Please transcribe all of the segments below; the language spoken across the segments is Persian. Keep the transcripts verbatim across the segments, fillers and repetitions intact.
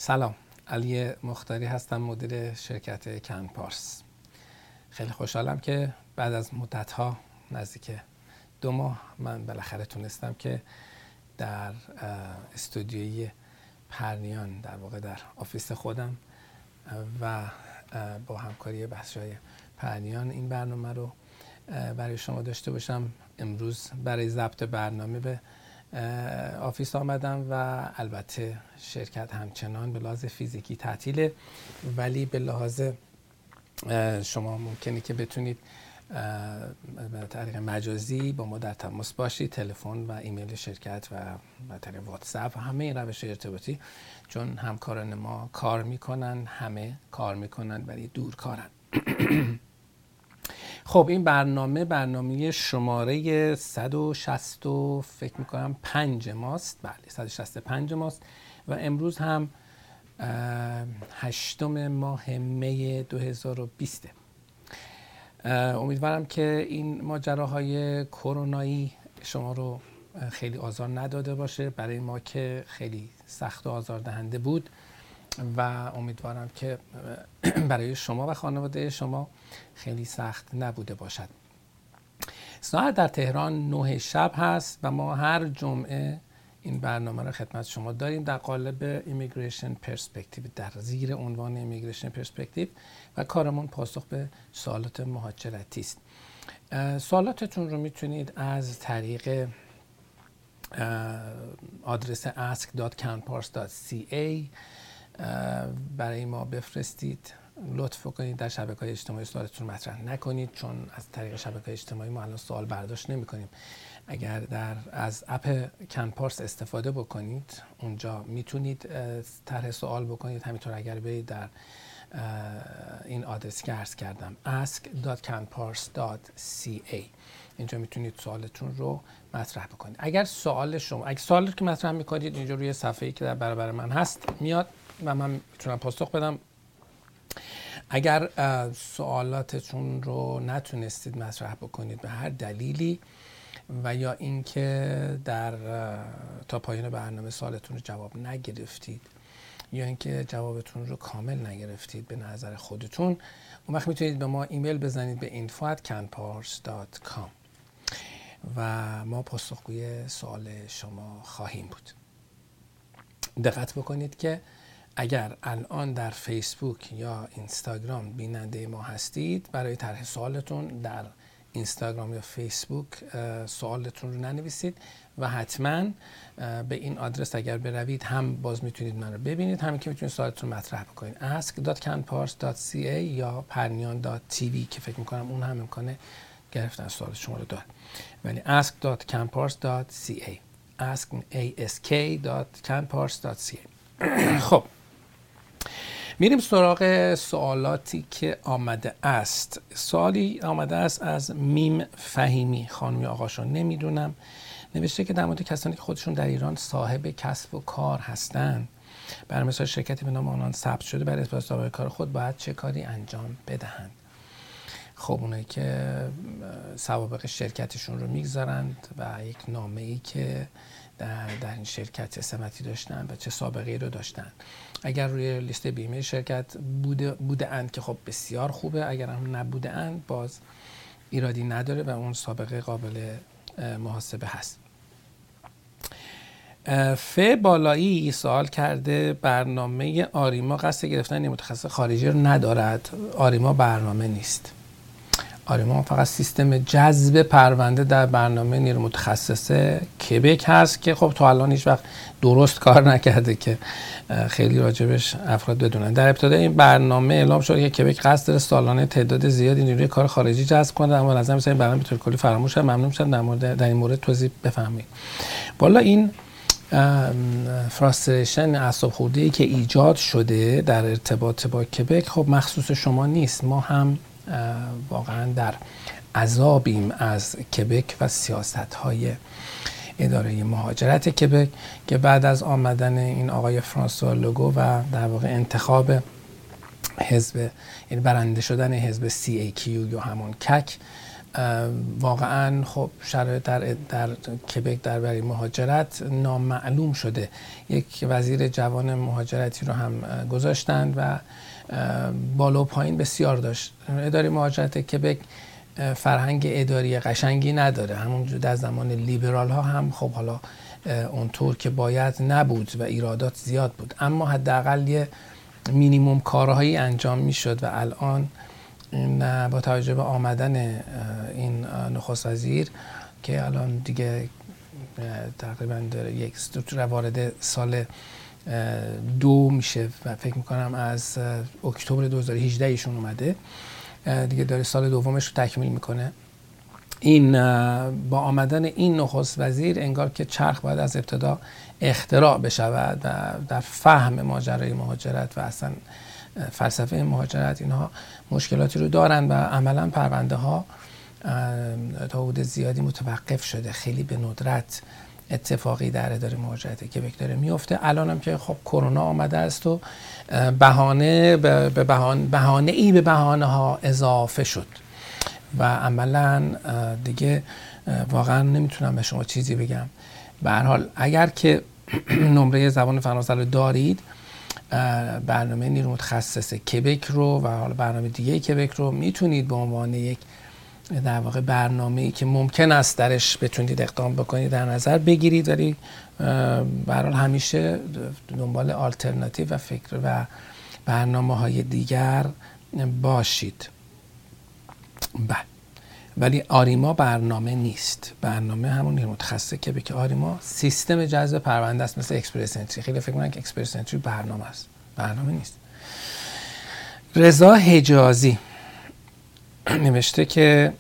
سلام، علی مختاری هستم، مدیر شرکت کنپارس. خیلی خوشحالم که بعد از مدت‌ها نزدیک دو ماه من بالاخره تونستم که در استودیوی پرنیان، در واقع در آفیس خودم و با همکاری بخش‌های پرنیان این برنامه رو برای شما داشته باشم. امروز برای ضبط برنامه به آفیس آمدم و البته شرکت همچنان به لحاظ فیزیکی تعطیله، ولی به لحاظ شما ممکنه که بتونید به طریق مجازی با ما در تماس باشید، تلفن و ایمیل شرکت و به طریق واتساپ و همه این روش ارتباطی، چون همکاران ما کار میکنن، همه کار میکنن ولی دور کارن. خب این برنامه برنامه شماره صد و شصت فکر میکنم پنج ماست. بله صد و شصت و پنج ماست و امروز هم هشتم ماه می دو هزار و بیست. امیدوارم که این ماجراهای کرونایی شما رو خیلی آزار نداده باشه. برای ما که خیلی سخت و آزاردهنده بود و امیدوارم که برای شما و خانواده شما خیلی سخت نبوده باشد. ساعت در تهران نه شب هست و ما هر جمعه این برنامه رو خدمت شما داریم در قالب Immigration Perspective، در زیر عنوان Immigration Perspective، و کارمون پاسخ به سوالات مهاجرتی است. سوالاتتون رو میتونید از طریق آدرس ask dot canpars dot c a برای ما بفرستید. لطف کنید در شبکه‌های اجتماعی سوالتون رو مطرح نکنید، چون از طریق شبکه‌های اجتماعی ما الان سوال برداشت نمی‌کنیم. اگر در از اپ کنپارس استفاده بکنید، اونجا میتونید طرح سوال بکنید. همینطور اگر برید در این آدرسی که عرض کردم ask dot canpars dot c a، اینجا میتونید سوالتون رو مطرح بکنید. اگر سوال شما اگر سوالی که مطرح میکنید اینجا روی صفحه‌ای که در برابر من هست میاد و من میتونم پاسخ بدم. اگر سوالاتتون رو نتونستید مطرح بکنید به هر دلیلی و یا اینکه در تا پایان برنامه سوالتون رو جواب نگرفتید یا اینکه جوابتون رو کامل نگرفتید به نظر خودتون، اون وقت میتونید به ما ایمیل بزنید به info at canpars dot com و ما پاسخگوی سوال شما خواهیم بود. دقت بکنید که اگر الان در فیسبوک یا اینستاگرام بیننده ما هستید، برای طرح سوالتون در اینستاگرام یا فیسبوک سوالتون رو ننویسید و حتما به این آدرس اگر بروید هم باز میتونید من رو ببینید، همین که میتونید سوالتون رو مطرح بکنید. ask dot canpars dot c a یا pernian dot t v که فکر میکنم اون هم امکانه گرفتن سوال شما رو داره، ولی ask dot canpars dot c a ask dot canpars dot c a. خب میریم سراغ سوالاتی که آمده است. سوالی آمده است از میم فهیمی، خانمی آقاشون نمیدونم، نوشته که در مورد کسانی که خودشون در ایران صاحب کسب و کار هستند، برای مثال شرکتی به نام آنان ثبت شده، برای اثبات سابقه کار خود باید چه کاری انجام بدهند؟ خب اونایی که سوابق شرکتشون رو میگذارند و یک نامه‌ای که در, در این شرکت سمتی داشتن و چه سابقه‌ای رو داشتن، اگر روی لیست بیمه شرکت بوده بوده اند که خب بسیار خوبه، اگر هم نبوده اند باز ایرادی نداره و اون سابقه قابل محاسبه هست. ف بالایی سوال کرده برنامه آریما قصد گرفتن متخصص خارجی رو ندارد. آریما برنامه نیست. آریما فقط سیستم جذب پرونده در برنامه نیرو متخصص کبک هست که خب تا الان هیچ وقت درست کار نکرده که خیلی راجبش افراد بدونن. در ابتدا این برنامه اعلام شد که کبک قصد داره سالانه تعداد زیادی نیروی کار خارجی جذب کنه، اما لازم است این برنامه به طور کلی فراموش شد. ممنون میشم در مورد در این مورد توضیح بفهمید. والا این فراستریشن، اعصاب خورده‌ای که ایجاد شده در ارتباط با کبک خب مخصوص شما نیست. ما هم واقعا در عذابیم از کبک و سیاست‌های اداره مهاجرت کبک که بعد از آمدن این آقای فرانسوا لوگو و در واقع انتخاب حزب، یعنی برنده شدن حزب سی ای کیو یا همون کک، واقعا خب شرایط در در کبک در برای مهاجرت نامعلوم شده. یک وزیر جوان مهاجرتی رو هم گذاشتند و بالا و پایین بسیار داشت. اداره مهاجرت کبک فرهنگ اداری قشنگی نداره، همونجور در زمان لیبرال ها هم خب حالا اونطور که باید نبود و ایرادات زیاد بود، اما حداقل یه مینیموم کارهایی انجام میشد و الان این با توجه به آمدن این نخست وزیر که الان دیگه تقریبا داره یک ستوتور وارد سال دو میشه و فکر میکنم از اکتبر دو هزار و هجده ایشون اومده دیگه، داره سال دومش رو تکمیل میکنه. این با آمدن این نخست وزیر انگار که چرخ باید از ابتدا اختراع بشود و در فهم ماجرای مهاجرت و اصلا فلسفه مهاجرت اینها مشکلاتی رو دارن و عملا پرونده ها تا حد زیادی متوقف شده. خیلی به ندرت اتفاقی در اداره مهاجرت کبک داره میفته. الان هم که خب کرونا آمده است و بهانه به بهانه بهانه ای به بهانه ها اضافه شد و عملا دیگه واقعا نمیتونم به شما چیزی بگم. به هر حال اگر که نمره زبان فرانسه رو دارید، برنامه نیرو متخصص کبک رو و حالا برنامه دیگه کبک رو میتونید به عنوان یک در واقع برنامه‌ای که ممکن است درش بتونید اقدام بکنید در نظر بگیرید، ولی به هر حال همیشه دنبال آلترناتیو و فکر و برنامه‌های دیگر باشید. بله، ولی آریما برنامه نیست. برنامه همون نیرو متخصص کبک. آریما سیستم جذب پرونده است، مثل اکسپرس انتری. خیلی فکر می‌کنن که اکسپرس انتری برنامه است. برنامه نیست. رضا حجازی نوشته که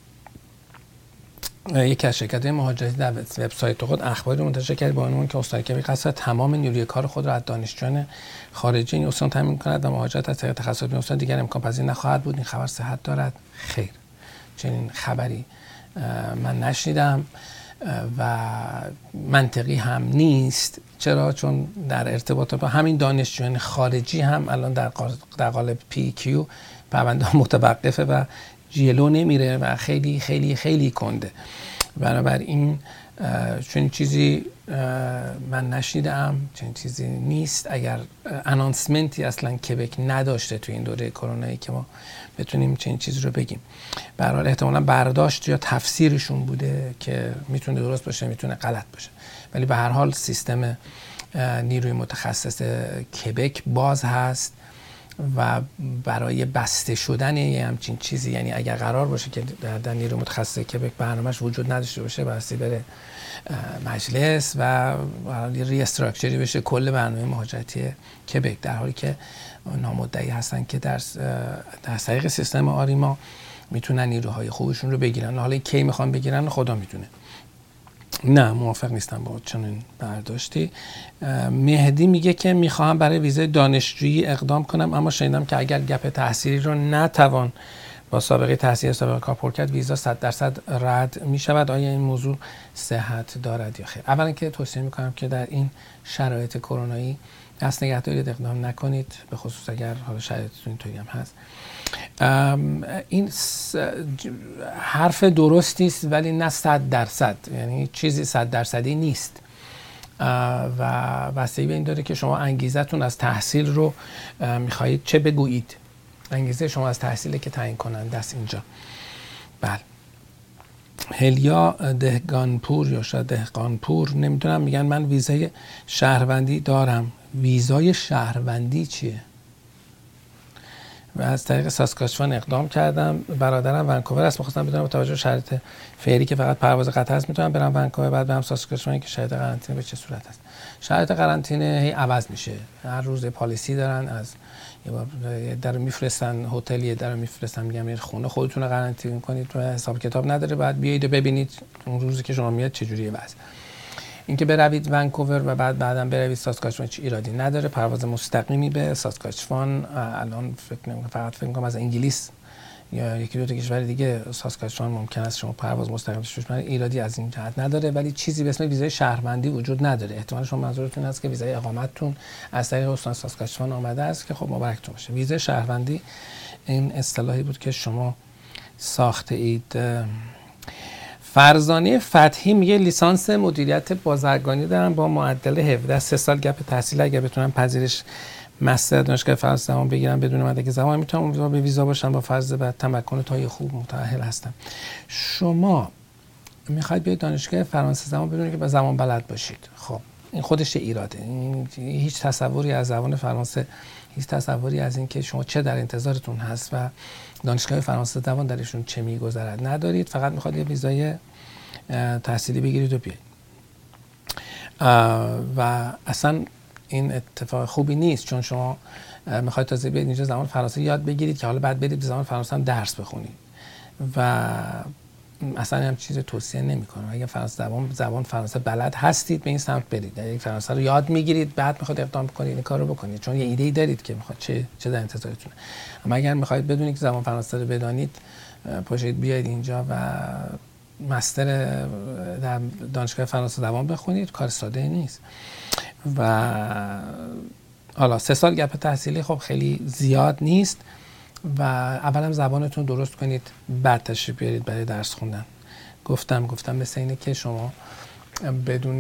یکی از شرکت‌های مهاجرتی در وبسایت خود اخباری رو منتشر کرد با عنوان که استان کبک قصد تمام نیروی کار خود را از دانشجویان خارجی این استان تامین کند و مهاجرت از طریق تخصص به استان دیگر امکان پذیر نخواهد بود. این خبر صحت دارد؟ خیر، چنین خبری من نشنیدم و منطقی هم نیست. چرا؟ چون در ارتباط با همین دانشجویان خارجی هم الان در در قالب پی کیو پرونده متوقفه و جلو نمیره و خیلی خیلی خیلی کنده. بنابراین چون چیزی من نشنیدم، چون چیزی نیست. اگر انانسمنتی اصلا کبک نداشته تو این دوره کرونایی که ما بتونیم چنین چیزی رو بگیم، به هر حال احتمالاً برداشت یا تفسیرشون بوده که میتونه درست باشه میتونه غلط باشه، ولی به هر حال سیستم نیروی متخصص کبک باز هست و برای بسته شدن یه همچین چیزی، یعنی اگر قرار باشه که در, در نیروی متخصص کبک برنامه‌اش وجود نداشته باشه، بایستی بره مجلس و یه ری استراکچری بشه کل برنامه مهاجرتی کبک، در حالی که نامدعی هستن که در در طریق سیستم آریما میتونن نیروهای خوبشون رو بگیرن. حالا کی میخوان بگیرن خدا میدونه. نه، موافق نیستم با چنین برداشتی. مهدی میگه که میخواهم برای ویزای دانشجویی اقدام کنم، اما شنیدم که اگر گپ تحصیلی رو نتوان با سابقه تحصیلی سابقه کار پر کرد، ویزا صد درصد رد میشود. آیا این موضوع صحت دارد یا خیر؟ اولا که توصیه میکنم که در این شرایط کرونایی دست نگه دارید، اقدام نکنید، به خصوص اگر حالا شرایطتون اینطوری هم هست. این حرف درستی است ولی نه صد درصد، یعنی چیزی صد درصدی نیست و بستگی به این داره که شما انگیزتون از تحصیل رو میخواهید چه بگویید. انگیزه شما از تحصیله که تعیین کننده است اینجا. بله. هلیا دهقانپور یا شاید دهقانپور نمیدونم، میگن من ویزای شهروندی دارم. ویزای شهروندی چیه؟ و از طریق ساسکاچوان اقدام کردم. برادرم ونکوور است، می‌خواستم بدونم با توجه به شرایط فعلی که فقط پرواز قطر است میتونم برم ونکوور بعد برم ساسکاچوان که شرایط قرنطینه به چه صورت است؟ شرایط قرنطینه هی عوض میشه، هر روز پالیسی دارن، از یه در میفرستن هتل، یه در میفرستن میگم میرید خونه خودتون رو قرنطینه کنید و حساب کتاب نداره، بعد بیایید و ببینید اون روزی که شما میاد چه جوریه وضع. اینکه بروید ونکوور و بعد بعداً بروید ساسکاچوان چه ایرادی نداره. پرواز مستقیمی به ساسکاچوان الان فکر نمی‌کنم، فقط فکر می‌کنم از انگلیس یا یکی دو تا کشور دیگه ساسکاچوان ممکن است شما پرواز مستقیم داشته باشید، ایرادی از این جهت نداره. ولی چیزی به اسم ویزای شهروندی وجود نداره. احتمال شما منظورتون هست که ویزای اقامتتون از طریق استان ساسکاچوان آمده است که خب مبارکتون باشه. ویزای شهروندی این اصطلاحی بود که شما ساخته اید. فرزانه فتحی میگه لیسانس مدیریت بازرگانی دارم با معدل هفده، سه سال گپ تحصیل، اگر بتونم پذیرش مستر دانشگاه فرانسه زبان بگیرم بدون مدرک زبان میتونم امیدوارم به ویزا باشم، با فرض بعد تمکن تای خوب متأهل هستم. شما میخواید بیاید دانشگاه فرانسه زبان بدون که به زبان بلد باشید، خب این خودش ایراده. این هیچ تصوری از زبان فرانسه، هیچ تصوری از این که شما چه در انتظارتون هست و دانشگاه فرانسه زبان درشون چه میگذرد ندارید. فقط میخواد یه ویزای تحصیلی بگیرید و بیایید و اصلا این اتفاق خوبی نیست، چون شما میخواید تازه بیاید اینجا زبان فرانسه یاد بگیرید که حالا بعد برید زبان فرانسه هم درس بخونید و اصلا هم چیز توصیه نمی‌کنم. اگه فرانسه زبان زبان فرانسه بلد هستید به این سمت برید، اگه فرانسه رو یاد میگیرید بعد میخواد اقدام کنید این کارو بکنید، چون یه ایده‌ای دارید که میخواد چه چه در انتظارتونه. اما اگر میخواید بدونید که زبان فرانسه رو بدانید، پاشید بیاید اینجا و مستر در دانشگاه فرانسه زبان بخونید، کار ساده نیست. و حالا سه سال گپ تحصیلی خب خیلی زیاد نیست و اولا زبانتون درست کنید بعد تشریف بیارید برای درس خوندن. گفتم گفتم مثل اینه که شما بدون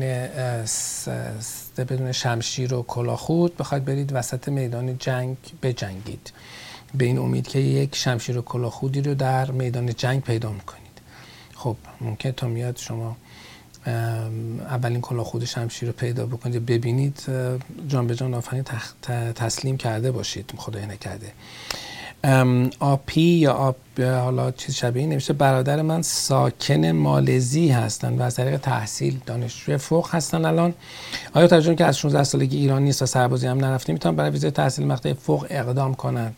بدون شمشیر و کلاهخود بخواید برید وسط میدان جنگ بجنگید، به این امید که یک شمشیر و کلاهخودی رو در میدان جنگ پیدا میکنید. خب ممکن تا میاد شما اولین کلاهخود شمشیر رو پیدا بکنید، ببینید جان به جان آفرین تسلیم کرده باشید، خدای نکرده. آپی یا آب حالا چیز شبیه نمیشه. برادر من ساکن مالزی هستن و از طریق تحصیل دانشجوی فوق هستن الان. آیا ترجمه که از شانزده سالگی ایران نیست و سربازی هم نرفته میتونن برای ویزای تحصیل مقطع فوق اقدام کنن؟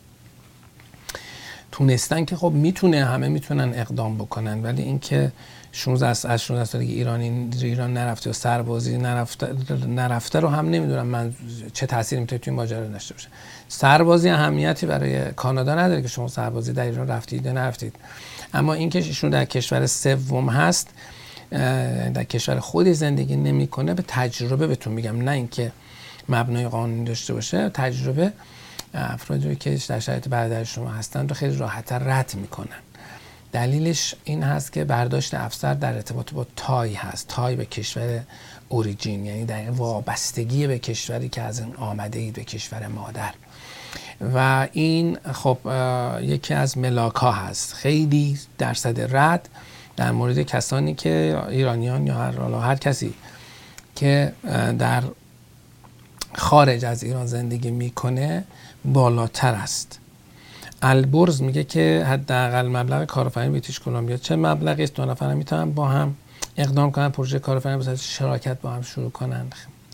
تونستن که خب میتونه، همه میتونن اقدام بکنن، ولی اینکه شانزده از شانزده سالگی ایرانی ایران نرفته و سربازی نرفته نرفته رو هم نمیدونم من چه تأثیری میتونه توی این ماجرا داشته باشه. سربازی اهمیتی برای کانادا نداره که شما سربازی در ایران رفتید یا نرفتید، اما اینکه ایشون در کشور سوم هست، در کشور خودی زندگی نمیکنه، به تجربه بهتون میگم، نه اینکه مبنای قانونی داشته باشه، تجربه افرادی رو که در شرایط برادر شما هستن رو خیلی راحت‌تر رد میکنن. دلیلش این هست که برداشت افسر در ارتباط با تای هست، تای به کشور اوریجین، یعنی در وابستگی به کشوری که از اون آمده اید، به کشور مادر. و این خب یکی از ملاک ها هست. خیلی درصد رد در مورد کسانی که ایرانیان یا هر هر کسی که در خارج از ایران زندگی میکنه بالاتر است. البرز میگه که حداقل مبلغ کارآفرینی بریتیش کلمبیا چه مبلغی است؟ دو نفر میتونن با هم اقدام کنن، پروژه کارآفرینی به صورت شراکت با هم شروع کنن.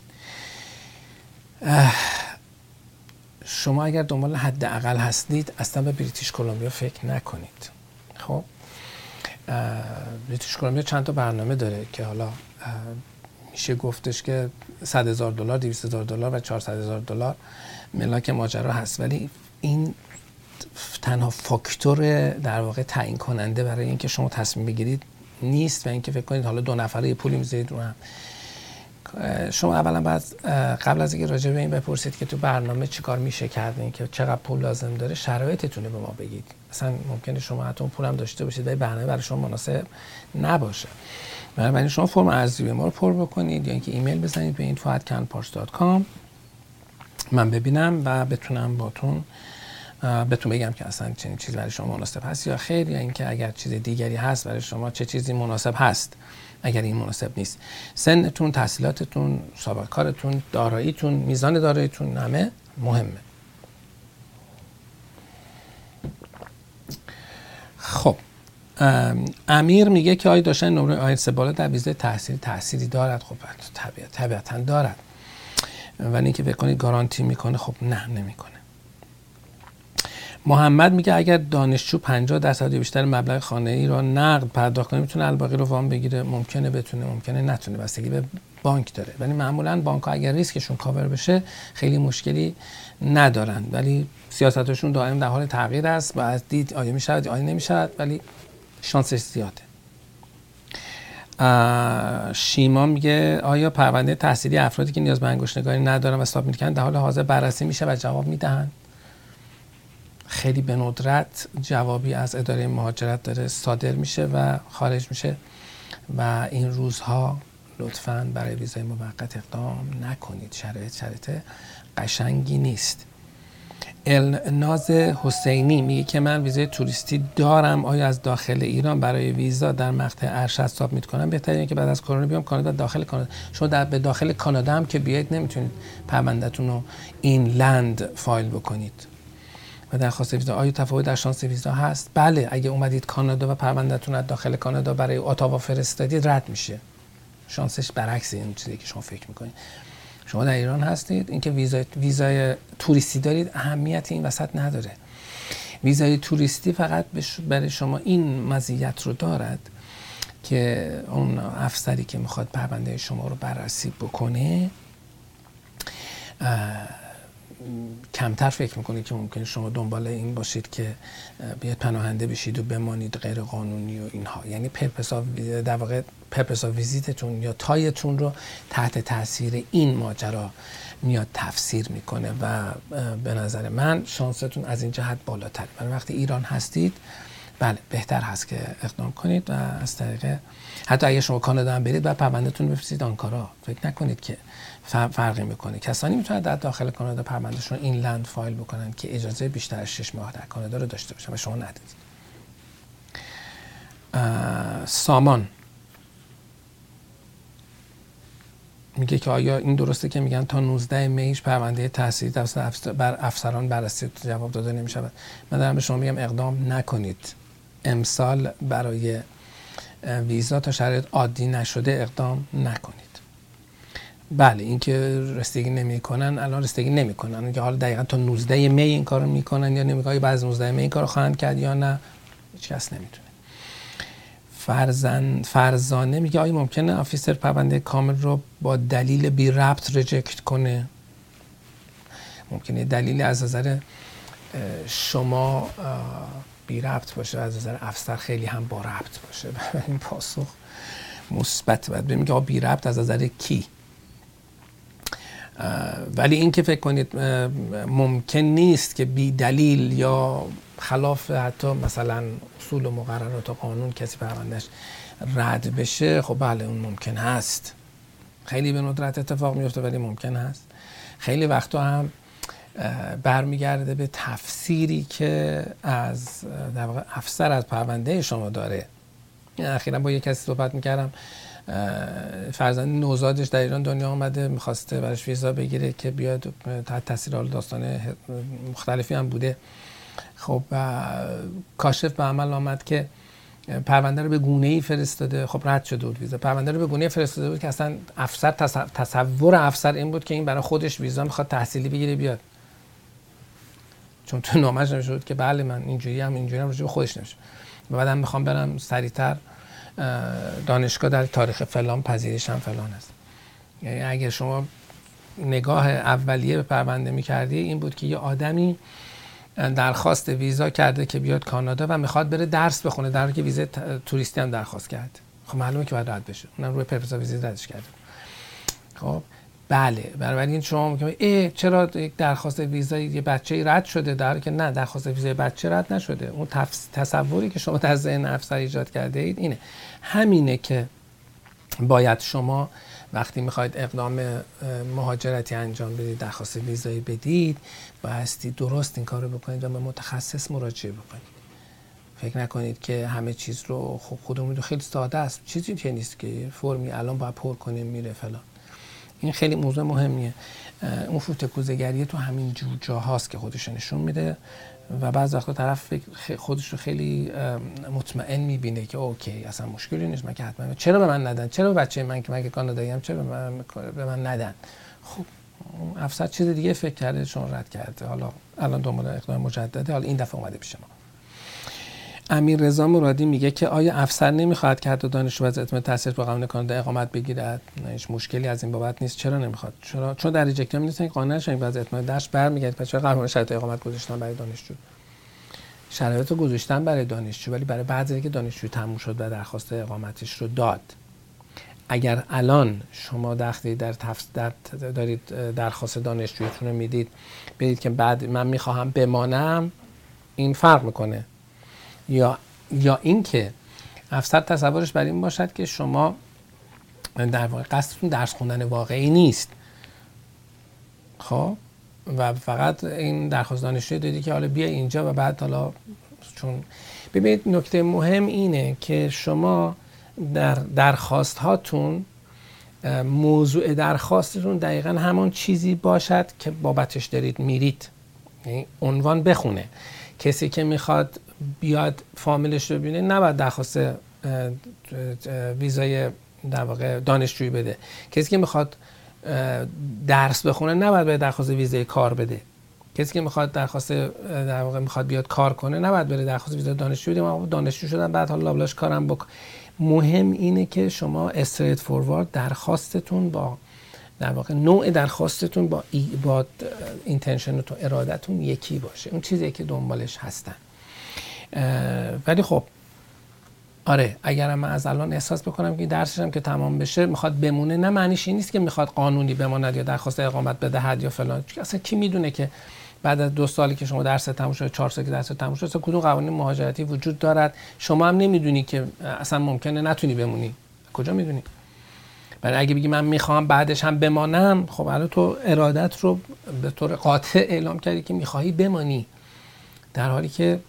شما اگر دنبال حداقل هستید اصلا به بریتیش کلمبیا فکر نکنید. خب بریتیش کلمبیا چند تا برنامه داره که حالا میشه گفتش که صد هزار دلار، دویست هزار دلار و چهارصد هزار دلار ملاک ماجرا هست، ولی این تنها فاکتور در واقع تعیین کننده برای اینکه شما تصمیم بگیرید نیست و اینکه فکر کنید حالا دو نفره یه پولی میذارید رو هم. شما اولا بعد قبل از اینکه راجع به این بپرسید که تو برنامه چیکار میشه کرد، این که چقدر پول لازم داره، شرایطتون رو به ما بگید. مثلا ممکنه شما حتی اون پول هم داشته باشید ولی برنامه برای شما مناسب نباشه. بنابراین شما فرم ارزیابی ما رو پر بکنید یا اینکه ایمیل بزنید به info at canpars dot com، من ببینم و بتونم باتون بهتون بگم که اصلا چنین چیزی برای شما مناسب هست یا خیر، یا اینکه اگر چیز دیگری هست برای شما چه چیزی مناسب هست اگر این مناسب نیست. سنتون، تحصیلاتتون، سابقه کارتون، داراییتون، میزان داراییتون همه مهمه. خب امیر میگه که آیا داشتن نمره آیلتس بالا در ویزای تحصیلی تأثیری دارد؟ خب طبیعت طبیعتاً دارد، ولی اینکه فکر کنید گارانتی میکنه، خب نه نمیکنه. محمد میگه اگر دانشجو پنجاه درصد یا بیشتر مبلغ خانه‌ای را نقد پرداخت کنه میتونه الباقی رو وام بگیره؟ ممکنه بتونه، ممکنه نتونه، بستگی به بانک داره، ولی معمولا بانک‌ها اگر ریسکشون کاور بشه خیلی مشکلی ندارن، ولی سیاستشون دائم در حال تغییر است و از دید آیا میشود آیا نمیشود، ولی شانسش زیاده. شیما میگه آیا پرونده تحصیلی افرادی که نیاز به انگشت‌نگاری ندارن و سابمیت کردن در حال حاضر بررسی میشه و جواب میدهن؟ خیلی به ندرت جوابی از اداره مهاجرت داره صادر میشه و خارج میشه و این روزها لطفاً برای ویزای موقت اقدام نکنید. شرایط شرایط قشنگی نیست. الناز حسینی میگه که من ویزای توریستی دارم، آیا از داخل ایران برای ویزا در مقطع ارشد سابمیت کنم؟ بهتره که بعد از کرونا بیام کانادا، داخل کانادا. شما در به داخل کانادا هم که بیاید نمیتونید پروندهتون رو این لند فایل بکنید و درخواست ویزا. آیا تفاوت در شانس ویزا هست؟ بله، اگه اومدید کانادا و پروندهتون از داخل کانادا برای اتاوا فرستادید رد میشه. شانسش برعکس این چیزی که شما فکر میکنید. شما در ایران هستید، اینکه ویزای ویزای توریستی دارید اهمیتی این وسط نداره. ویزای توریستی فقط برای شما این مزیت رو دارد که اون افسری که میخواد پرونده شما رو بررسی بکنه کمتر فکر میکنه که ممکنه شما دنبال این باشید که بیاد پناهنده بشید و بمانید غیر قانونی و اینها. یعنی پرپس آف در واقع پرپس آف ویزیتتون یا تایتون رو تحت تاثیر این ماجرا میاد تفسیر میکنه و به نظر من شانستون از این جهت بالاتره. برای وقتی ایران هستید بله بهتر هست که اقدام کنید و از طریق حتی اگه شما کانادا هم برید و پروندهتون بفرستید آنکارا، فکر نکنید که فرقی میکنه. کسانی میتونن در داخل کانادا پروندهشون این لند فایل بکنن که اجازه بیشتر از شش ماه در کانادا رو داشته باشن و شما ندید. سامان میگه که آیا این درسته که میگن تا نوزده می پرونده تحصیلی توسط بر افسران بررسی جواب داده نمیشود؟ من دارم به شما میگم اقدام نکنید. امسال برای ویزا تا شرایط عادی نشده اقدام نکنید. بله اینکه رسیدگی نمیکنن الان رسیدگی نمیکنن، اینکه حالا دقیقاً تا نوزده می این کارو میکنن یا نمیکنن، بعد از نوزده می این کارو خواهند کرد یا نه، هیچ کس نمیتونه. فرزن فرزانه میگه آیا ممکنه آفیسر پرونده کامل رو با دلیل بی ربط ریجکت کنه؟ ممکنه دلیل از نظر شما بی ربط باشه، از نظر افسر خیلی هم با ربط باشه. این پاسخ مثبت باید میگه آ بی ربط از نظر کی؟ ولی این که فکر کنید ممکن نیست که بی دلیل یا خلاف حتی مثلا اصول و مقررات و قانون کسی پروندهش رد بشه، خب بله اون ممکن هست. خیلی به ندرت اتفاق میفته ولی ممکن هست. خیلی وقتا هم برمیگرده به تفسیری که از در واقع افسر از پرونده شما داره. اخیراً با یک کسی صحبت میکردم، فرزند نوزادش در ایران دنیا آمده، میخواسته براش ویزا بگیره که بیاد تحت تاثیر حال داستان مختلفی هم بوده. خب کاشف به عمل آمد که پرونده رو به گونه‌ای فرستاده، خب رد شده بود ویزا. پرونده رو به گونه‌ای فرستاده بود که اصلا افسر تصور افسر این بود که این برای خودش ویزا میخواد تحصیلی بگیره بیاد، چون تو نامش نوشته بود که بله من اینجوری هم اینجوری هم راجع به خودش نوشته. بعدم میخوام برم سریعتر دانشگاه در تاریخ فلان پذیرشم فلان است. یعنی اگر شما نگاه اولیه به پرونده میکردی این بود که یه آدمی درخواست ویزا کرده که بیاد کانادا و میخواد بره درس بخونه، در حالی که ویزا توریستی هم درخواست کرد. خب معلومه که باید رد بشه، اونم روی پرپس ویزا ردش کرده. خب بله، بنابراین شما میگید ای چرا یک درخواست ویزای یه بچه‌ای رد شده، در حالی که نه، درخواست ویزای بچه رد نشده. اون تصوری که شما در ذهن افسر ایجاد کرده اید اینه. همینه که باید شما وقتی میخواید اقدام مهاجرتی انجام بدید، درخواست ویزایی بدید، بایستی درست این کارو بکنید و به متخصص مراجعه بکنید. فکر نکنید که همه چیز رو خب خودمون رو خیلی ساده است، چیزی که نیست که فرمی الان باید پر کنیم میره فلان. این خیلی موضوع مهمیه. اون فوتکوزگری تو همین جاهاست که خودش نشون میده و بعض وقتا طرف خودش رو خیلی مطمئن میبینه که اوکی اصلا مشکلی نیست، من که حتما چرا به من ندن، چرا به بچه من که من که کانادایی ام چرا به من, به من ندن. خب افسر چیز دیگه فکر کرده چون رد کرده، حالا الان دنبال اقدام مجدده، حالا این دفعه اومده پیش ما. امیر رضا مرادی میگه که آیا افسر نمیخواد که حتی دانشجو از اتمام تحصیل با قانون کانادا اقامت بگیرد؟ نه، هیچ مشکلی از این بابت نیست. چرا نمیخواد؟ چرا؟ چون در ریجکتم نیستن قانون شنگ از اتمام درس برمیگرده. پس چرا قانون شرط اقامت گذاشتن برای دانشجو؟ شرایط رو گذاشتن برای دانشجو، ولی برای بعضی که دانشجو تموم شد و درخواست اقامتش رو داد. اگر الان شما داخلی در تفسیر دارید درخواست دانشجویتون رو میدید، بدید که بعد من میخواهم بمانم، این فرق میکنه. یا یا اینکه افسر تصورش بر این باشد که شما در واقع قصدتون درس خوندن واقعی نیست، خب و فقط این درخواست دانشجویی دادی که حالا بیا اینجا و بعد حالا چون ببینید نکته مهم اینه که شما در درخواست هاتون موضوع درخواستتون دقیقا همان چیزی باشد که بابتش دارید میرید، یعنی عنوان بخونه. کسی که میخواد بیاد فامیلش رو ببینه نباید درخواست ویزای در واقع دانشجویی بده. کسی که میخواد درس بخونه نباید به درخواست ویزای کار بده. کسی که میخواد درخواست در واقع میخواد بیاد کار کنه نباید بره درخواست ویزای دانشجویی بده. ما دانشجو شدن بعد حالا لابلاش کارم بکن. مهم اینه که شما استریت فوروارد درخواستتون با در واقع نوع درخواستتون با ای با اینتنشنتون ارادتون یکی باشه، اون چیزی که دنبالش هستن. ولی خب آره اگر من از الان احساس بکنم که درسشم که تمام بشه میخواد بمونه، نه معنیش این نیست که میخواد قانونی بماند یا درخواست اقامت بدهد یا فلان. اصلا کی میدونه که بعد از دو سالی که شما درس تموم شده، چهار سالی که درس تموم شده، اصلا کدوم قوانین مهاجرتی وجود دارد؟ شما هم نمیدونی که اصلا ممکنه نتونی بمونی. کجا میدونی؟ برای اگه بگی من میخوام بعدش هم بمانم، خب الان تو ارادت رو به طور قاطع اعلام کردی که میخوای بمانی، در حالی که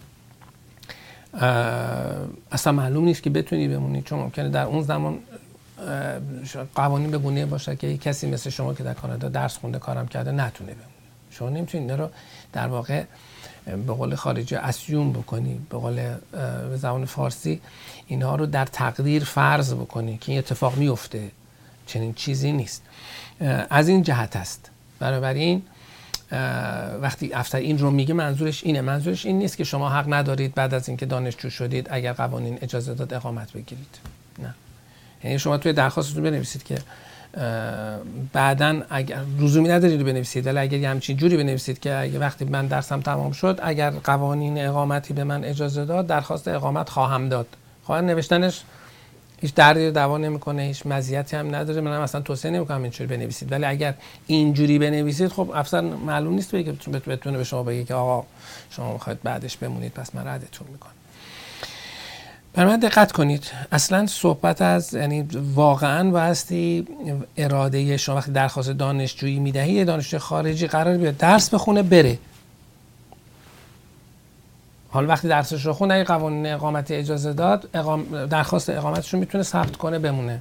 اصلا معلوم نیست که بتونی بمونی، چون ممکنه در اون زمان قوانین به گونه باشه که یک کسی مثل شما که در کانادا درس خونده کارم کرده نتونه بمونه. شما نمیتونید اینا رو در واقع به قول خارجی اسیوم بکنی، به قول به زبان فارسی اینها رو در تقدیر فرض بکنی که این اتفاق میفته. چنین چیزی نیست. از این جهت است. بنابراین وقتی افسر این رو میگه منظورش اینه، منظورش این نیست که شما حق ندارید بعد از اینکه دانشجو شدید اگر قوانین اجازه داد اقامت بگیرید. نه، یعنی شما توی درخواستتون بنویسید که بعداً اگر لزومی ندارید بنویسید، ولی اگر یه همچین جوری بنویسید که اگر وقتی من درسم تمام شد اگر قوانین اقامتی به من اجازه داد درخواست اقامت خواهم داد. خواهر نوشتنش هیچ دردی دعوا نمیکنه، هیچ مزیتی هم نداره، منم اصلا توصیه نمیکنم اینجوری بنویسید. ولی اگر اینجوری بنویسید خب افسر معلوم نیست بگه بتونه به شما بگه که آقا شما میخواید بعدش بمونید پس من ردتون میکنم. برای من دقت کنید، اصلا صحبت از یعنی واقعا واسه اراده شما وقتی درخواست دانشجویی میدهی، یه دانشجوی خارجی قرار بیاد درس بخونه بره، حالا وقتی درسش رو خوند اگه قوانین اقامتی اجازه داد اقام... درخواست اقامتش رو میتونه ثبت کنه بمونه.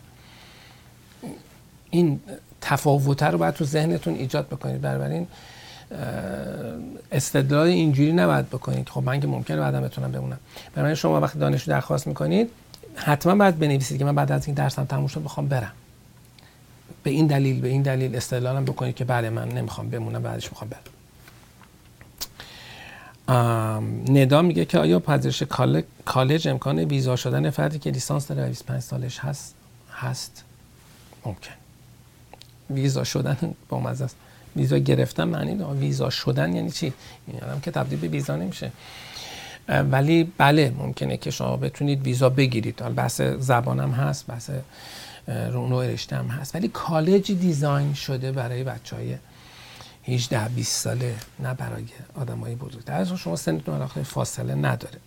این تفاوت رو باید تو ذهنتون ایجاد بکنید. بنابراین استدلال اینجوری نباید بکنید خب من که ممکنه بعدم بتونم بمونم. بنابراین شما وقتی دانشجو درخواست میکنید حتما باید بنویسید که من بعد از این درسم تموم شد بخوام برم، به این دلیل به این دلیل استدلالم بکنید که بله من نمیخوام بمونم بعدش میخوام برم. ندا میگه که آیا پذیرش کالج امکان ویزا شدن فردی که لیسانس داره بیست و پنج سالش هست؟ هست. ممکن. ویزا شدن با مزه است. ویزا گرفتن معنی داره. ویزا شدن یعنی چی؟ یعنی آدم که تبدیل به ویزا نمیشه. ولی بله ممکنه که شما بتونید ویزا بگیرید. حالا بحث زبانم هست، بحث نوع رشته هم هست. ولی کالج دیزاین شده برای بچهای هجده بیست ساله، نه برای آدمای بزرگتر. از شما سنتون علاقه فاصله نداره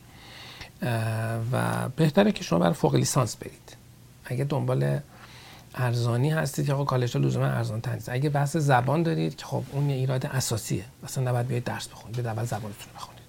و بهتره که شما برای فوق لیسانس برید. اگه دنبال ارزانی هستید که آقا کالج ها لزوما ارزان تر نیست. اگه بحث زبان دارید که خب اون یه ایراد اساسیه، مثلا نباید بیاید درس بخونید، بیاید اول زبانتون رو بخونید.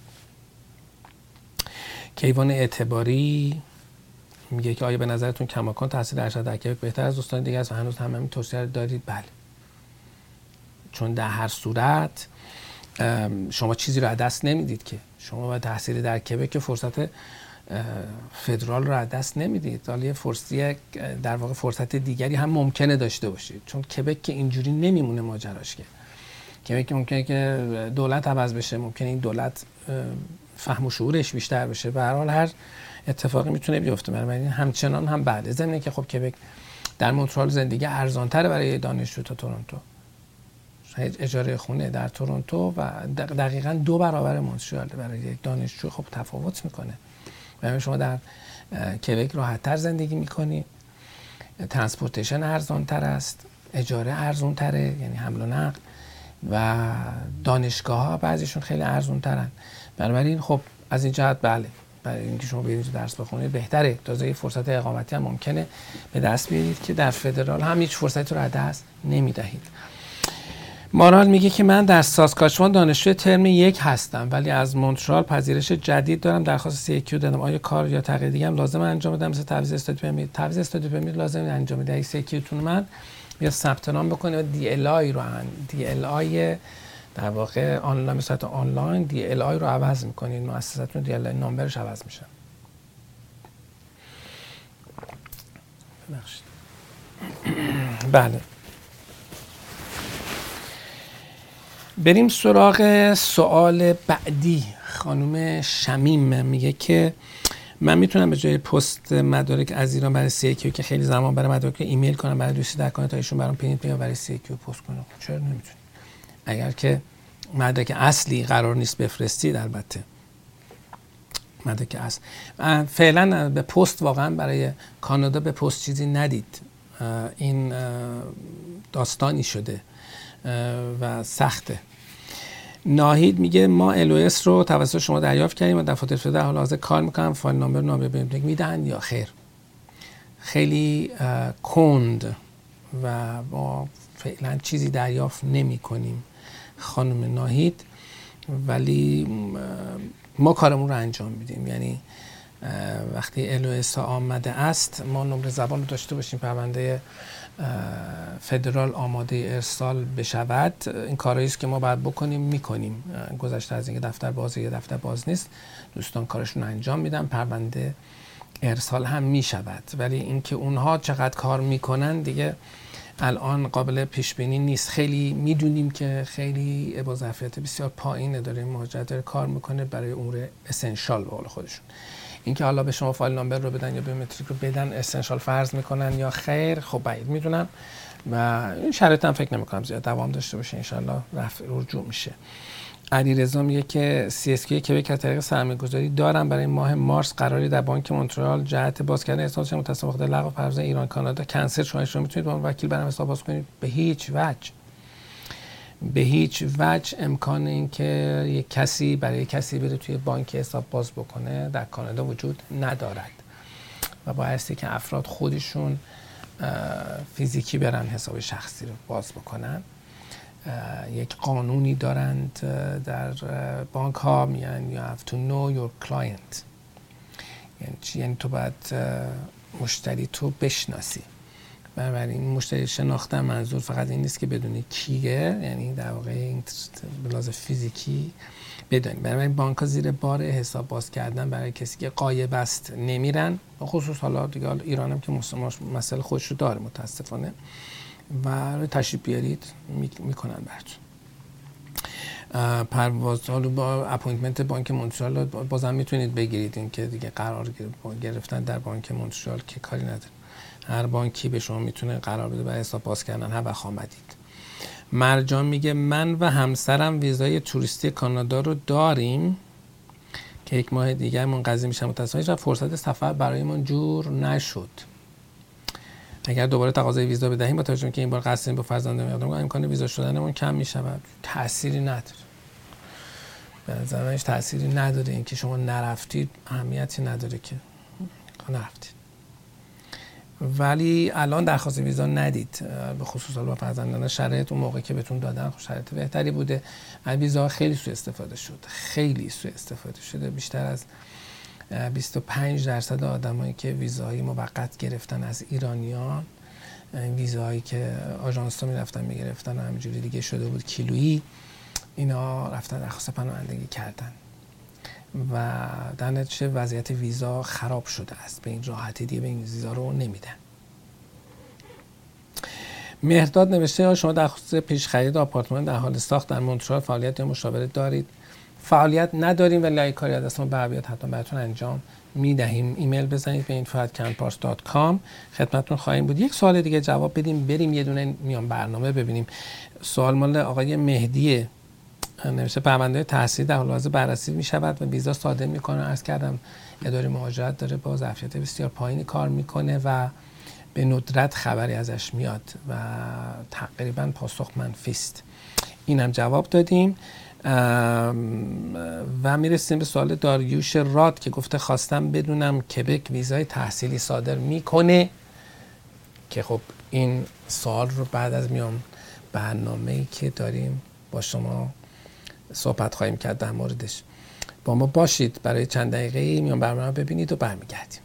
کیوان اعتباری میگه که آیا به نظرتون کماکان تحصیل ارشد در کبک بهتر از دوستان دیگه است و هنوز هم همین توصیه دارید؟ بله، چون در هر صورت شما چیزی رو از دست نمیدید که شما با تحصیل در کبک فرصت فدرال رو از دست نمیدید. حالا یه فرصتی در واقع فرصت دیگری هم ممکنه داشته باشید، چون کبک که اینجوری نمیمونه ماجراش. که کبک ممکنه که دولت عوض بشه، ممکنه این دولت فهم و شعورش بیشتر بشه، به هر حال هر اتفاقی میتونه بیفته. بنابراین همچنان هم بعد ضمن که خب کبک در مونترال زندگی ارزان‌تره برای دانشجو تا تورنتو. اجاره خونه در تورنتو و دقیقاً دو برابر مونترال برای یک دانشجو خب تفاوت میکنه. و شما در کبک راحت‌تر زندگی میکنی، ترانسپورتیشن ارزان‌تر است، اجاره ارزان‌تره یعنی حمل و نقل، و دانشگاه‌ها بعضیشون خیلی ارزان‌ترن بنابراین خب از این جهت بله، برای اینکه شما برید درس بخونید بهتره. تازه فرصت اقامتی هم ممکنه به دست بیارید که در فدرال هم هیچ فرصتی رو از دست نمیدهید. مارال میگه که من در ساسکاچوان دانشجوی ترم یک هستم ولی از مونترال پذیرش جدید دارم، درخواست سی کیو دادم. آیا کار یا تغییر دیگه هم لازم انجام بدم مثل تعویض استادی پرمیت؟ تعویض استادی پرمیت لازم انجام بدید. سی کیو تون من یا ثبت نام بکنید و دی ال آی رو ان دی ال آی در واقع آنلاین به صورت آنلاین دی ال آی رو عوض میکنید، مؤسساتتون دی ال آی نامبرش عوض میشه. ببخشید. بله. بریم سراغ سوال بعدی. خانم شمیم میگه که من میتونم به جای پست مدارک از ایران برای سی کیو که خیلی زمان برای مدارک ایمیل کنم برای دوستی در کنه تا ایشون برام پرینت بگیره برای سی کیو پست کنم؟ چرا نمیتونید؟ اگر که مدرک اصلی قرار نیست بفرستید، البته مدرک اصل فعلا به پست واقعا برای کانادا به پست چیزی ندید. این داستانی شده و سخته. ناهید میگه ما ال او اس رو توسط شما دریافت کردیم و دفاتر فدرال در حال حاضر کار میکنم، فایل نامبر نامبر بهم میدن یا خیر؟ خیلی کند و ما فعلا چیزی دریافت نمی کنیم خانم ناهید، ولی ما کارمون رو انجام میدیم. یعنی وقتی ال او اس آمده است ما نمره زبان رو داشته باشیم، پرونده فدرال آماده ارسال بشود، این کارهایی است که ما باید بکنیم میکنیم. گذشته از اینکه دفتر باز یا دفتر باز نیست دوستان کارشون رو انجام میدن، پرونده ارسال هم میشود. ولی اینکه اونها چقدر کار میکنن دیگه الان قابل پیش بینی نیست. خیلی میدونیم که خیلی با ظرفیت بسیار پایینه داره این مهاجرت داره کار میکنه برای امور اسنشال به قول خودشون. اینکه حالا به شما فایل نامبر رو بدن یا بیومتریک رو بدن اسنشال فرض میکنن یا خیر، خب بعید میدونم و این شرایط هم فکر نمیکنم زیاد دوام داشته باشه. انشالله رفع رجوع میشه. علیرضا میگه که سی اس کی کبک از طریق سرمایه‌گذاری دارم برای ماه مارس قراری در بانک مونترال جهت باز کردن حساب متأسفانه بخاطر لغو پرواز ایران کانادا کنسل شما شما میتونید با وکیل برام حساب باز کنید؟ به هیچ وجه به هیچ وجه امکان این که یک کسی برای کسی بره توی بانک حساب باز بکنه در کانادا وجود ندارد و بایستی که افراد خودشون فیزیکی برن حساب شخصی رو باز بکنن. یک قانونی دارند در بانک ها، میگن you have to know your client، یعنی چی؟ یعنی تو باید مشتری تو بشناسی. بنابراین مشتری شناختن منظور فقط این نیست که بدونی کیه، یعنی در واقع این به لحاظ فیزیکی بدونی. بنابراین بانک ها زیر بار حساب باز کردن برای کسی که غایب است نمیرن، خصوص حالا دیگه ایران هم که مسئله خودش رو داره متاسفانه و تشریف بیارید میکنن براتون. پرواز حالا با اپوینتمنت بانک مونترال بازم میتونید بگیرید، این که دیگه قرار گرفتن در بانک مونترال که کاری نداره، هر بانکی به شما میتونه قرار بده برای حساب باز کردن هر وقت آمدید. مرجان میگه من و همسرم ویزای توریستی کانادا رو داریم که یک ماه دیگه منقضی میشه، متأسفانه فرصت سفر برایمون جور نشد. اگر دوباره تقاضای ویزا بدهیم با توجه که این بار قصد با فرزندان اقدام کنیم امکان ویزا شدنمون کم میشود. تأثیری نداره، به نظر من تأثیری نداره. اینکه شما نرفتید اهمیتی نداره که نرفتید. ولی الان درخواست ویزا ندید، به خصوص با فرزندان. شرایط اون موقع که بهتون دادن خب شرایط بهتری بوده. ویزا خیلی سوء استفاده شد، خیلی سوء استفاده شده. بیشتر از بیست و پنج درصد آدمایی که ویزای موقت گرفتن از ایرانیان، ویزایی که آژانس ها میرفتن میگرفتن و همینجوری دیگه شده بود کیلویی، اینا رفتن درخواست پناهندگی کردن و در نتیجه وضعیت ویزا خراب شده است. به این راحتی دیگه به این ویزا رو نمیدن. مهرداد نوشته شما درخواست پیش خرید آپارتمان در حال ساخت در مونترال فعالیت یا مشاوره دارید؟ فعالیت نداریم ولی اگه کاری از دست ما بر بیاد حتما براتون انجام میدهیم. ایمیل بزنید به info at canpars dot com خدمتتون خواهیم بود. یک سوال دیگه جواب بدیم بریم یه دونه میان برنامه ببینیم. سوال مال آقای مهدیه، نوشته پرونده تحصیلی در حال حاضر بررسی میشود و ویزا صادر میکنه. عرض کردم اداره مهاجرت داره با ظرفیت بسیار پایینی کار میکنه و به ندرت خبری ازش میاد و تقریبا پاسخ منفی است. اینم جواب دادیم. و میرسیم به سوال داریوش راد که گفته خواستم بدونم کبک ویزای تحصیلی صادر میکنه، که خب این سوال رو بعد از میام برنامه‌ای که داریم با شما صحبت خواهیم کرد در موردش. با ما باشید برای چند دقیقه، میام برنامه ببینید و برمیگردیم.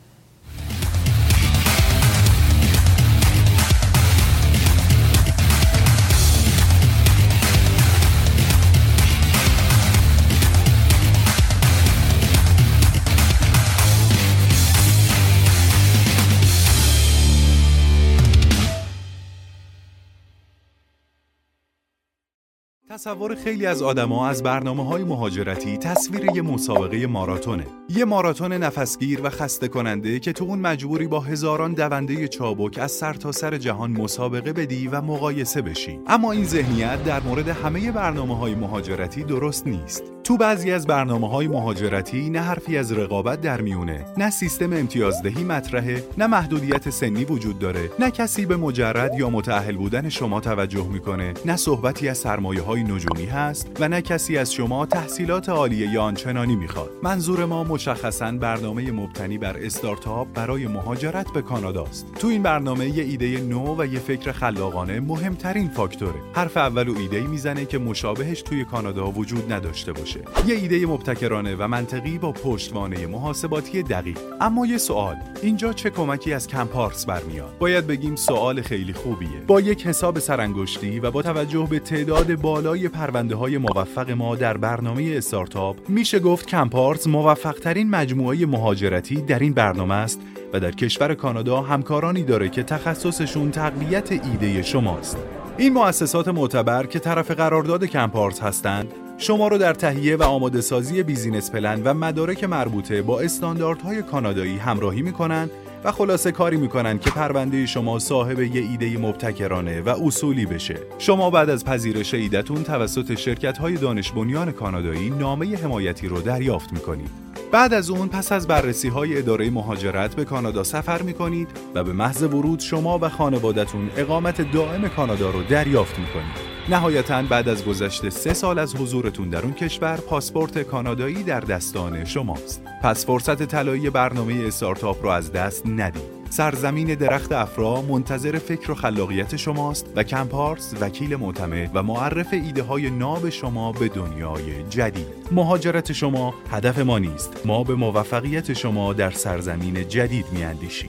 تصور خیلی از آدم‌ها از برنامه‌های مهاجرتی تصویر یه مسابقه ماراتونه. یه ماراتون نفسگیر و خسته کننده که تو اون مجبوری با هزاران دونده چابک از سرتاسر سر جهان مسابقه بدی و مقایسه بشی. اما این ذهنیت در مورد همه برنامه‌های مهاجرتی درست نیست. تو بعضی از برنامه‌های مهاجرتی نه حرفی از رقابت در میونه، نه سیستم امتیازدهی مطرحه، نه محدودیت سنی وجود داره، نه کسی به مجرد یا متأهل بودن شما توجه میکنه، نه صحبتی از سرمایه‌های نجومی هست و نه کسی از شما تحصیلات عالیه یا آنچنانی میخواد. منظور ما مشخصاً برنامه مبتنی بر استارتاپ برای مهاجرت به کاناداست. تو این برنامه یه ایده نو و یه فکر خلاقانه مهمترین فاکتوره. حرف اول و ایده‌ای میزنه که مشابهش توی کانادا وجود نداشته باشه. یه ایده مبتکرانه و منطقی با پشتوانه محاسباتی دقیق. اما یه سوال، اینجا چه کمکی از کمپارس برمیاد؟ باید بگیم سوال خیلی خوبیه. با یک حساب سرانگشتی و با توجه به تعداد بالای پرونده‌های موفق ما در برنامه استارتاپ، میشه گفت کمپارس موفق‌ترین مجموعه مهاجرتی در این برنامه است و در کشور کانادا همکارانی داره که تخصصشون تقویت ایده شماست. این مؤسسات معتبر که طرف قرارداد کمپارس هستند، شما رو در تهیه و آماده سازی بیزینس پلن و مدارک مربوطه با استانداردهای کانادایی همراهی میکنن و خلاصه کاری میکنن که پرونده شما صاحب یه ایده مبتکرانه و اصولی بشه. شما بعد از پذیرش ایده‌تون توسط شرکت‌های دانش بنیان کانادایی نامه حمایتی رو دریافت میکنید. بعد از اون پس از بررسی‌های اداره مهاجرت به کانادا سفر می‌کنید و به محض ورود شما و خانواده‌تون اقامت دائم کانادا رو دریافت می‌کنید. نهایتاً بعد از گذشت سه سال از حضورتون در اون کشور، پاسپورت کانادایی در دستان شماست. پس فرصت طلایی برنامه استارتاپ رو از دست ندید. سرزمین درخت افرا منتظر فکر و خلاقیت شماست و کمپارس وکیل معتمد و معرف ایده های ناب شما به دنیای جدید. مهاجرت شما هدف ما نیست، ما به موفقیت شما در سرزمین جدید میاندیشیم.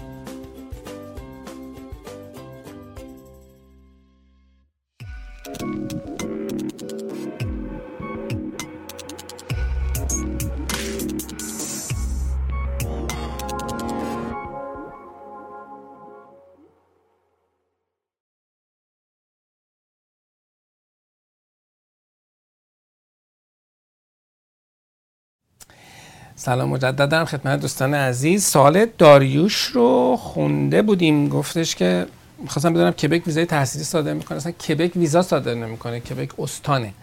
سلام مجددا خدمت دوستان عزیز. سوال داریوش رو خونده بودیم، گفتش که می‌خواستم بدونم کبک ویزای تحصیلی صادر میکنه. اصلا کبک ویزا صادر نمیکنه، کبک استانه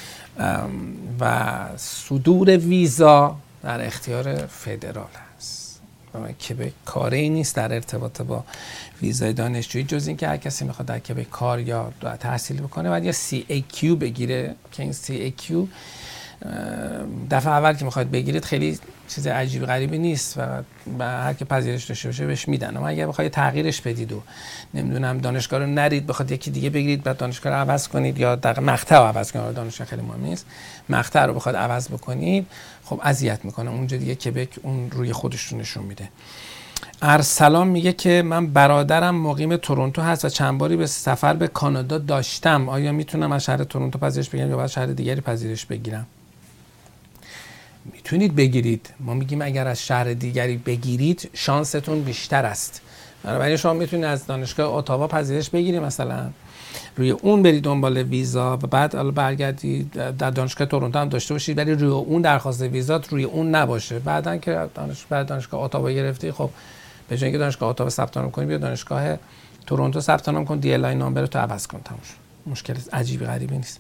و صدور ویزا در اختیار فدرال هست. کبک کاری نیست در ارتباط با ویزای دانشجویی، جز اینکه هر کسی میخواد در کبک کار یا تحصیل بکنه باید یا سی ای کیو بگیره که این سی ای کیو دفعه اول که میخواید بگیرید خیلی چیز عجیب غریبی نیست و هر که پذیرش داشته باشه بهش میدن. اما اگر بخواید تغییرش بدید و نمیدونم دانشگاه رو نرید بخواد یکی دیگه بگیرید بعد دانشگاه رو عوض کنید یا در مقطع رو عوض کنید، دانشگاه خیلی مهم نیست، مقطع رو بخواد عوض بکنید خب اذیت میکنه. اونجا دیگه کبک اون روی خودش رو نشون میده. ارسلان میگه که من برادرم مقیم تورنتو هست و چند باری به سفر به کانادا داشتم، آیا میتونم از شهر تورنتو پذیرش بگیرم یا باید شهر دیگری پذیرش بگیرم؟ میتونید بگیرید. ما میگیم اگر از شهر دیگری بگیرید شانستون بیشتر است. بنابراین شما میتونید از دانشگاه اتاوا پذیرش بگیرید، مثلا روی اون برید دنبال ویزا و بعد حالا برگردید در دانشگاه تورنتو هم داشته باشید ولی روی اون درخواست ویزات روی اون نباشه. بعدن که دانشگاه دانشگاه اتاوا گرفتی خب به جای اینکه دانشگاه اتاوا ثبت نام کنی بیا دانشگاه تورنتو ثبت نام کن، دی ال آی نامبر تو عوض کن، تموم شد. مشکل عجیبی غریبی نیست.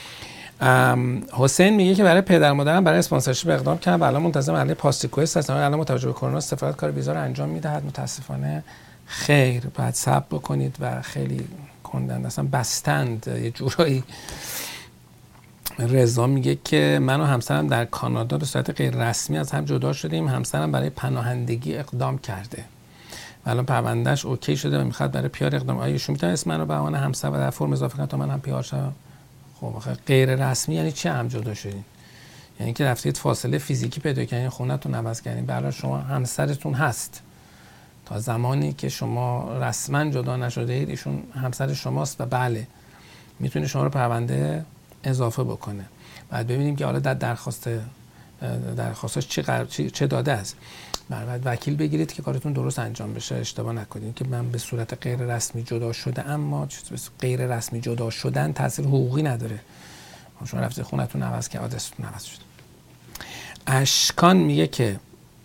حسین میگه که برای پدر مادرم برای اسپانسرشیپ اقدام کردم و الان منتظر مرحله پاستیکوست هستم. الان با توجه به کرونا سفارت کار ویزا رو انجام میدهد؟ متاسفانه خیر، باید صبر بکنید و خیلی کندند، اصلا بستند یه جورایی. رضا میگه که من و همسرم در کانادا به صورت غیر رسمی از هم جدا شدیم. همسرم برای پناهندگی اقدام کرده و الان پروندهش اوکی شده و میخواد برای پیار اقدام. آیا ایشون میتونه اسم من رو به عنوان همسر و در فرم اضافه کنه تا من هم پیار شم؟ خب غیر رسمی یعنی چه هم جدا شدین؟ یعنی که رفتید فاصله فیزیکی پیدا کردین، خونه‌تون عوض کردین، برای شما همسرتون هست تا زمانی که شما رسما جدا نشده اید ایشون همسر شماست و بله میتونه شما رو پرونده اضافه بکنه. بعد ببینیم که حالا در درخواست درخواستش چه قرار چه داده است. بعد وکیل بگیرید که کارتون درست انجام بشه، اشتباه نکنید که من به صورت غیر رسمی جدا شده، اما غیر رسمی جدا شدن تاثیر حقوقی نداره. شما رفتید خونتون عوض که آدرستون عوض شد. اشکان میگه که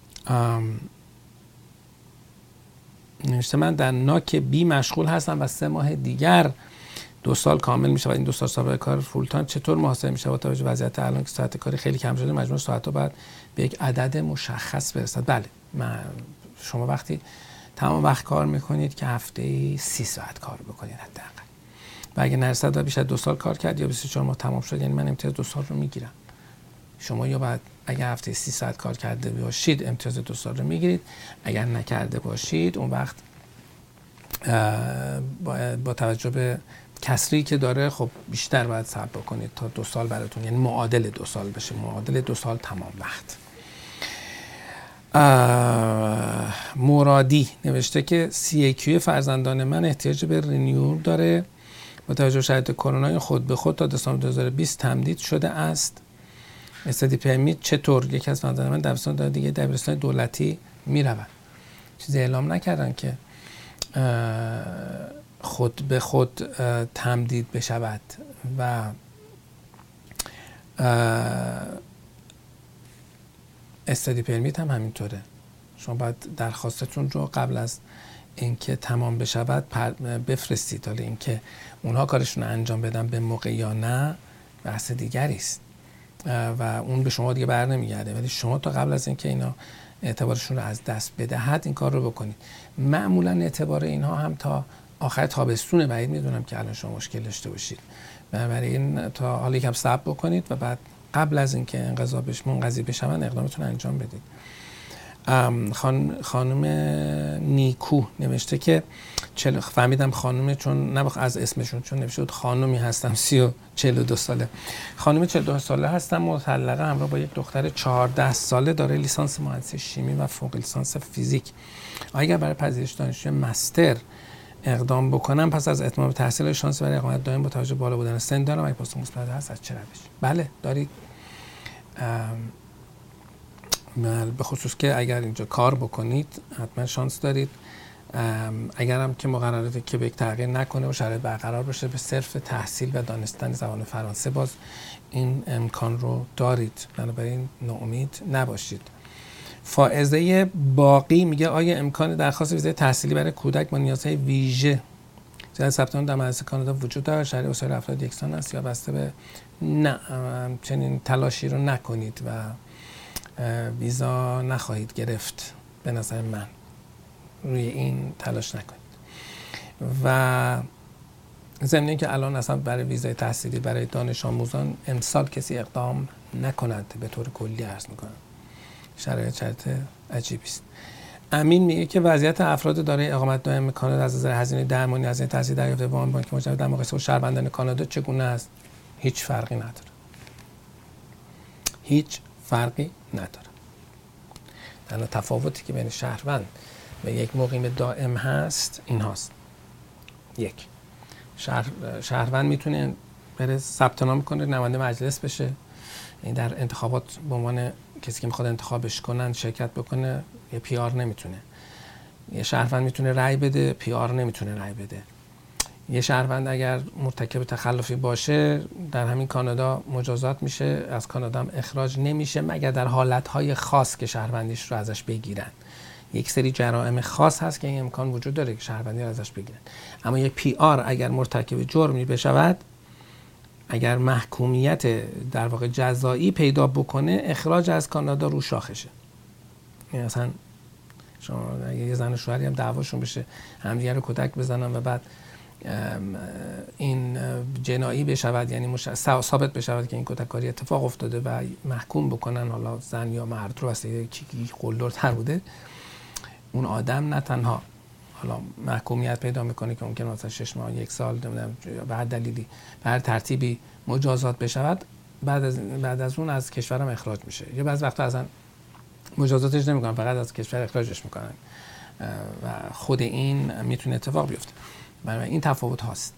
نوشته من در ناک بی مشغول هستم و سه ماه دیگر دو سال کامل میشه و این دو سال سابقه کار فول تایم چطور محاسبه میشه با توجه به وضعیت الان که ساعت کاری خیلی کم شده، مجموع ساعت‌ها باید به یک عدد مشخص برسد؟ بله، من شما وقتی تمام وقت کار میکنید که هفته‌ای سی ساعت کار بکنید حداقل، و اگه نرسد و بیشتر دو سال کار کرد یا بیست و چهار ماه تمام شد، یعنی من امتیاز دو سال رو میگیرم. شما یا بعد اگر هفته سی ساعت کار کرده باشید امتیاز دو سال رو میگیرید، اگر نکرده باشید اون وقت با توجه به کسری که داره خب بیشتر باید صبر بکنید تا دو سال براتون، یعنی معادل دو سال بشه، معادل دو سال تمام وقت. مرادی نوشته که سی ای کیو فرزندان من احتیاج به رینیول داره، با توجه به شرایط کرونا خود به خود تا دسامبر دو هزار و بیست تمدید شده است. استادی پرمیت چطور؟ یکی از فرزندان من دبستان داره دیگه دبیرستان دولتی میرون، چیزی اعلام نکردن که خود به خود تمدید بشود و استادی پرمیت هم همینطوره. شما باید درخواستتون رو قبل از اینکه تمام بشود بفرستید. حالا اینکه اونها کارشون رو انجام بدن به موقع یا نه بحث دیگری است و اون به شما دیگه بر نمیگرده، ولی شما تا قبل از اینکه اینا اعتبارشون رو از دست بدهد این کار رو بکنید. معمولا اعتبار اینها هم تا آخر تابستونه، بعید میدونم که الان شما مشکل داشته باشید. بنابراین تا حالا یکم صبر بکنید و بعد قبل از اینکه انقضا بش منقضی بشون اقدامتون انجام بدید. خان خانم نیکو نوشته که چل... فهمیدم خانم چون نباخ از اسمشون چون نوشته بود خانمی هستم سی و چهل و دو ساله. خانم چهل و دو ساله هستم، مطلقه، همراه با یک دختر چهارده ساله، دارای لیسانس مهندسی شیمی و فوق لیسانس فیزیک. اگر برای پذیرش دانشجوی مستر اقدام بکنم پس از اتمام تحصیل شانس برای اقامت دائم با توجه بالا بودن سن دارم، اگه پاسخ مثبت هست از چه روش؟ بله دارید، به خصوص که اگر اینجا کار بکنید حتما شانس دارید. اگر هم که مقررات کبک تغییر نکنه و شرایط برقرار باشه به صرف تحصیل و دانستن زبان فرانسه باز این امکان رو دارید، بنابراین ناامید نباشید. فائزه باقی میگه آیا امکان درخواست ویزای تحصیلی برای کودک با نیازهای ویژه زیر ثبت نام در مجلس کانادا وجود دارد؟ شرایط وسایل افراد یکسان است یا بسته به نه چنین تلاشی رو نکنید و ویزا نخواهید گرفت؟ به نظر من روی این تلاش نکنید. و ضمن اینکه الان اصلا برای ویزای تحصیلی برای دانش آموزان امسال کسی اقدام نکند، به طور کلی عرض میکنم، شرایط شرایط عجیبی است. امین میگه که وضعیت افراد دارای اقامت دائم کانادا از نظر هزینه درمانی، هزینه تحصیل دریافت وام بانک مجوز در مقایسه با شهروندان کانادا چگونه است؟ هیچ فرقی نداره. هیچ فرقی نداره. تنها تفاوتی که بین شهروند و یک مقیم دائم هست این هاست. یک، شهر، شهروند میتونه بره ثبت نام کنه نماینده مجلس بشه، این در انتخابات به عنوان کسی که میخواد انتخابش کنن شرکت بکنه، یه پی آر نمیتونه. یه شهروند میتونه رأی بده، پی آر نمیتونه رأی بده. یه شهروند اگر مرتکب تخلفی باشه در همین کانادا مجازات میشه، از کانادا هم اخراج نمیشه مگر در حالتهای خاص که شهروندیش رو ازش بگیرن. یک سری جرائم خاص هست که این امکان وجود داره که شهروندی رو ازش بگیرن. اما یک پی آر اگر مرتکب جرمی بشود، اگر محکومیت در واقع جزایی پیدا بکنه، اخراج از کانادا رو شاخشه. یعنی مثلا شما یه زن و شوهری هم دعواشون بشه، همدیگه رو کتک بزنن و بعد این جنایی بشود، یعنی مش... ثابت بشود که این کتککاری اتفاق افتاده و محکوم بکنن حالا زن یا مرد رو واسه کی قلدرتر بوده، اون آدم نه تنها حالا محکومیت پیدا میکنه که ممکنه مثلا شش ماه یک سال نمیدونم به هر دلیلی به هر ترتیبی مجازات بشود، بعد از بعد از اون از کشورم اخراج میشه، یا بعضی وقتا اصلا مجازاتش نمیکنن، فقط از کشور اخراجش میکنن و خود این میتونه اتفاق بیفته. برای این تفاوت هست.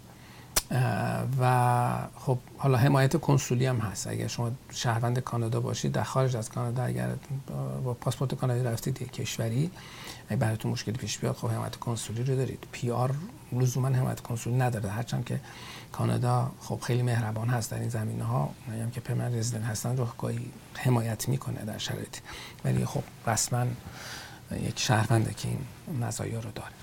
و خب حالا حمایت کنسولی هم هست. اگر شما شهروند کانادا باشید در خارج از کانادا، اگر با پاسپورت کانادایی رفتید یک کشوری، اگه براتون مشکلی پیش بیاد، خب حمایت کنسولی رو دارید. پی آر لزوما حمایت کنسولی نداره، هرچند که کانادا خب خیلی مهربان هست در این زمینه‌ها، اونایی هم که پرمننت رزیدنت هستن رو گاهی حمایت میکنه در شرایط، ولی خب رسما یک شهرونده که این مزایا رو داره.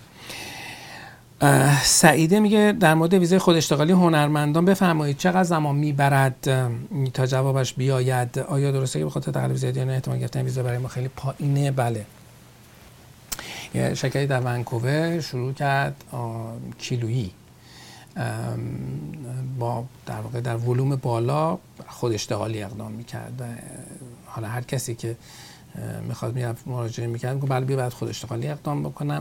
سعیده میگه در مورد ویزای خود اشتغالی هنرمندان بفرمایید چقدر زمان میبرد تا جوابش بیاید؟ آیا درسته که به خاطر تقلب زیادی یا نه احتمال گرفتن ویزا برای ما خیلی پایینه؟ بله. یه شرکتی در ونکوور شروع کرد کیلویی با در واقع در ولوم بالا خود اشتغالی اقدام میکرد و حالا هر کسی که میخواد میاد مراجعه میکرد میگه بله بیا بعد خود اشتغالی اقدام بکنم.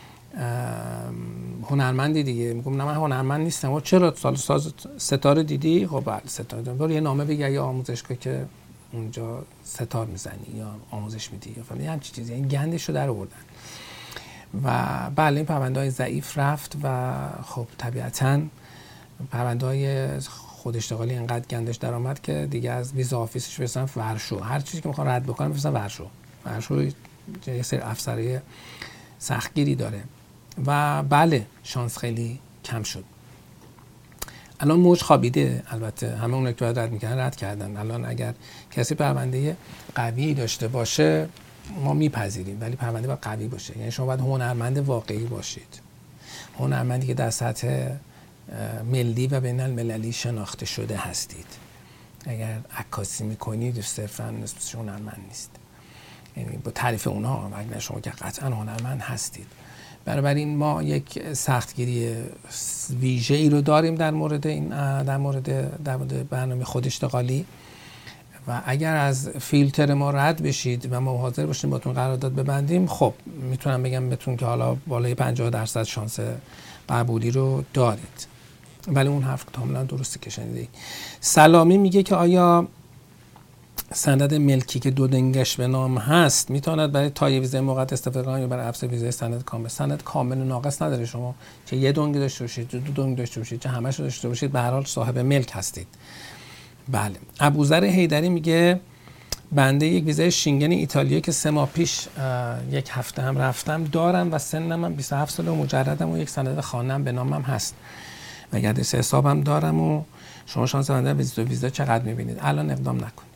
هنرمندی دیگه میگم نه من هنرمند نیستم. و چرا سال ساز ستاره دیدی؟ خب بله ستاره دیدم. برو یه نامه بگی یا آموزشگاه که اونجا ستار میزنی یا آموزش میدی یا فلان همچین چیزی. این گندش رو در آوردن و بله این پرونده‌های ضعیف رفت و خب طبیعتاً پرونده‌های خود اشتغالی انقدر گندش در آمد که دیگه از ویزا آفیسش برسن ورشو، هر چیزی که میخوان رد بکنن برسن ورشو. ورشو یه سری افسرهای سختگیری داره و بله شانس خیلی کم شد. الان موج خوابیده، البته همه اون که باید رد میکردن رد کردن. الان اگر کسی پرونده قوی داشته باشه ما میپذیریم، ولی پرونده باید قوی باشه. یعنی شما باید هنرمند واقعی باشید، هنرمندی که در سطح ملی و بین المللی شناخته شده هستید. اگر عکاسی میکنید صرفا اسمش هنرمند نیست، یعنی با تعریف اونها، اگر شما که قطعا هنرمند هستید. بنابراین ما یک سختگیری ویژه‌ای رو داریم در مورد این در مورد در مورد برنامه خود اشتغالی و اگر از فیلتر ما رد بشید و ما حاضر باشیم باتون قرارداد ببندیم، خب میتونم بگم بهتون که حالا بالای پنجاه درصد شانس قبولی رو دارید. ولی اون حرف کاملا درسته که شنیدید. سلامی میگه که آیا سند ملکی که دو دنگش به نام هست میتواند برای تایید ویزای موقت استفاده کنید یا برای افزایش ویزای سند کامل؟ سند کامل و ناقص نداره. شما چه یه دنگ داشته باشید، دو دنگ داشته باشید، چه همش داشته باشید، به هر حال صاحب ملک هستید. بله. ابوذر حیدری میگه بنده یک ویزای شینگن ایتالیا که سه ماه پیش یک هفته هم رفتم دارم و سنم هم بیست و هفت ساله و مجردم و یک سند خانه‌ام به نامم هست و گردش حسابم دارم و شما شانس بنده ویزا ویزا چقدر میبینید؟ الان اقدام نکنید.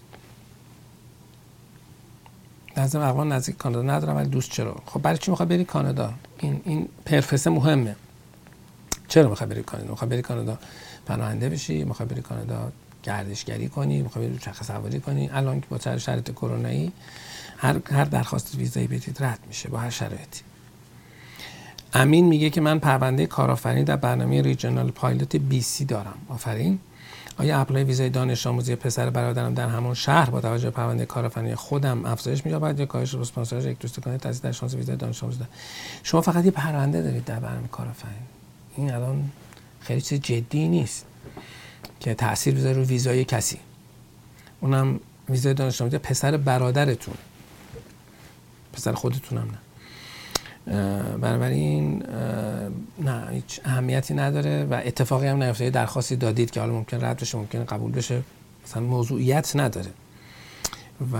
نظرم اقوام نزدیک کانادا ندارم ولی دوست چرا؟ خب برای چی میخوای بری کانادا؟ این این پرفس مهمه. چرا میخوای بری کانادا؟ میخوای بری کانادا پناهنده بشی؟ میخوای بری کانادا گردشگری کنی؟ میخوای بری چرخ سواری کنی؟ الان که با سر شرایط کرونایی هر هر درخواست ویزایی بدید رد میشه با هر شرایطی. امین میگه که من پرونده کارآفرینی در برنامه ریجنال پایلوت بی سی دارم. آفرین. آیا اپلای ویزای دانش آموزی پسر برادرم در همون شهر با توجه به پرونده کارآفرینی خودم افزایش می‌یابد یا کاهش اسپانسرش یک دوست کنه تضمین در شانس ویزای دانش آموزی؟ شما فقط یه پرونده دارید در برنامه کارآفرینی. این الان خیلی چیز جدی نیست که تأثیر بذاره رو ویزای کسی. اونم ویزای دانش آموزی پسر برادرتون، پسر خودتون هم نه. بنابراین نه هیچ اهمیتی نداره و اتفاقی هم نیفتاده. درخواستی دادید که حالا ممکن رد بشه ممکن قبول بشه، مثلا موضوعیت نداره و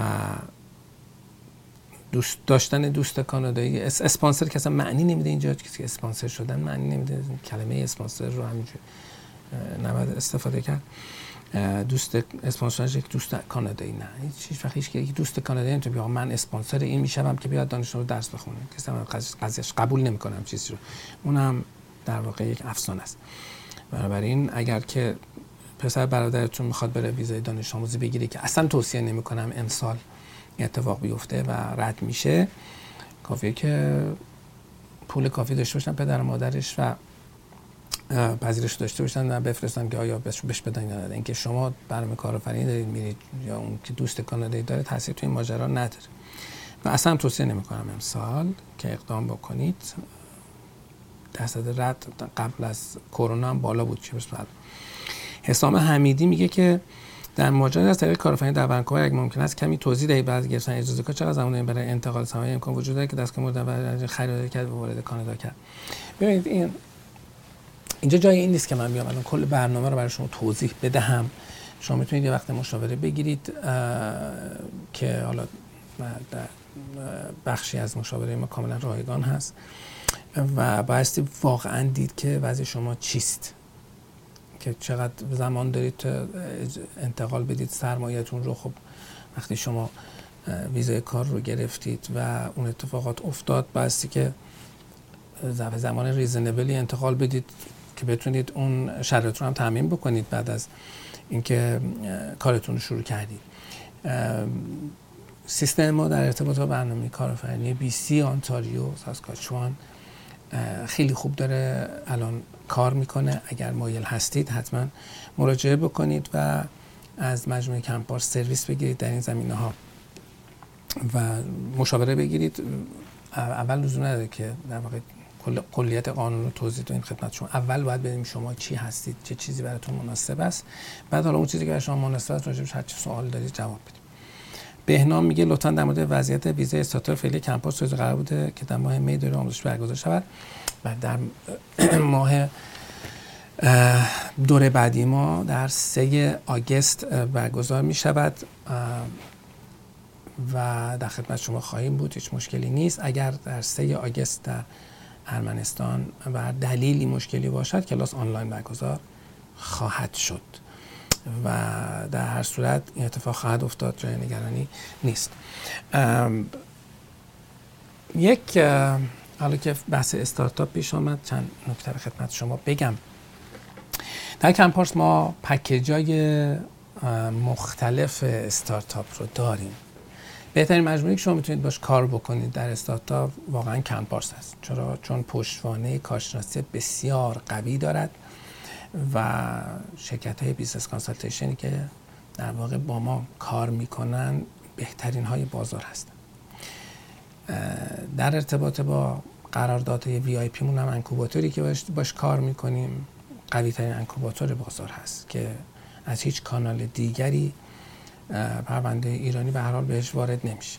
دوست داشتن دوست کانادایی اسپانسر که اصلا معنی نمیده. اینجا کسی که اسپانسر شدن معنی نمیده. کلمه اسپانسر رو همینجور نباید استفاده کرد. دوست اسپانسرش یک دوست کانادایی نه. هیچ وقت هیچ یک دوست کانادایی نمیتونه بگه من اسپانسر این میشم که بیاد دانشجو درس بخونه. کسی هم قضیهش قبول نمیکنم چیزی رو. اونم در واقع یک افسانه است. بنابراین اگر که پسر برادرتون میخواد بره ویزای دانش آموزی بگیره که اصلا توصیه نمیکنم امسال اتفاق بیفته و رد میشه، کافیه که پول کافی داشته باشن پدر و مادرش و پذیرش داشته باشن و بفرستن که آیا بهش بدن یا نه. اینکه شما برنامه کارآفرینی دارید میرید یا اون که دوست کانادایی داره تاثیر توی این ماجرا نداره و اصلا توصیه نمی‌کنم امسال که اقدام بکنید. درصد رد قبل از کرونا هم بالا بود. چه بسیار. حسام حمیدی میگه که در ماجرای از طریق کارآفرینی در ونکوور اگه ممکن است کمی توضیح دهید بعد از گرفتن اجازه کار چقدر زمانی برای انتقال سرمایه امکان وجود داره که دستگاه مورد خریداری کرد و وارد کانادا کرد. ببینید این اینجا جای این نیست که من بیام الان کل برنامه رو برای شما توضیح بدهم. شما میتونید یه وقت مشاوره بگیرید که حالا در بخشی از مشاوره ما کاملا رایگان هست و بایستی واقعا دید که وضع شما چیست، که چقدر زمان دارید انتقال بدید سرمایه‌تون رو. خب وقتی شما ویزای کار رو گرفتید و اون اتفاقات افتاد بایستی که زمان ریزنبلی انتقال بدید که بتونید اون شرایط رو هم تامین بکنید بعد از اینکه کارتون رو شروع کردید. سیستم ما در ارتباط با برنامه کارآفرینی بی سی، آنتاریو، ساسکاچوان خیلی خوب داره الان کار میکنه. اگر مایل هستید حتما مراجعه بکنید و از مجموعه کمپارس سرویس بگیرید در این زمینه ها و مشاوره بگیرید. اول لزوم نداره که در واقع کلیت قانون رو توضیح بدیم خدمت شما. اول باید بدیم شما چی هستید، چه چیزی براتون مناسب است، بعد حالا اون چیزی که برای شما مناسب است راجعش هر چه سوال دارید جواب بدید. بهنام میگه لطفاً در مورد وضعیت ویزای استارتاپ فعلی کمپاس روز قرار بوده که در ماه می دوره آموزش برگزار شود و در ماه دوره بعدی ما در سه آگوست برگزار می شود و در خدمت شما خواهیم بود. هیچ مشکلی نیست. اگر در سه آگوست در ارمنستان و دلیلی مشکلی باشد کلاس آنلاین برگزار خواهد شد و در هر صورت این اتفاق خواهد افتاد، جای نگرانی نیست. یک حالا که بحث استارتاپ پیش آمد چند نکته خدمت شما بگم. در کمپارس ما پکیج‌های مختلف استارتاپ رو داریم. بهترین مجموعه‌ای که شما میتونید باش کار بکنید در استارتاپ واقعا کمپارس هست. چرا؟ چون پشتوانه کارشناسی بسیار قوی دارد و شرکت‌های بیزنس کانسالتیشنی که در واقع با ما کار میکنن بهترین های بازار هستن. در ارتباط با قراردادهای وی آی پی مون هم انکوباتوری که باش, باش کار میکنیم قوی ترین انکوباتور بازار هست که از هیچ کانال دیگری پرونده ایرانی به هر حال بهش وارد نمیشه.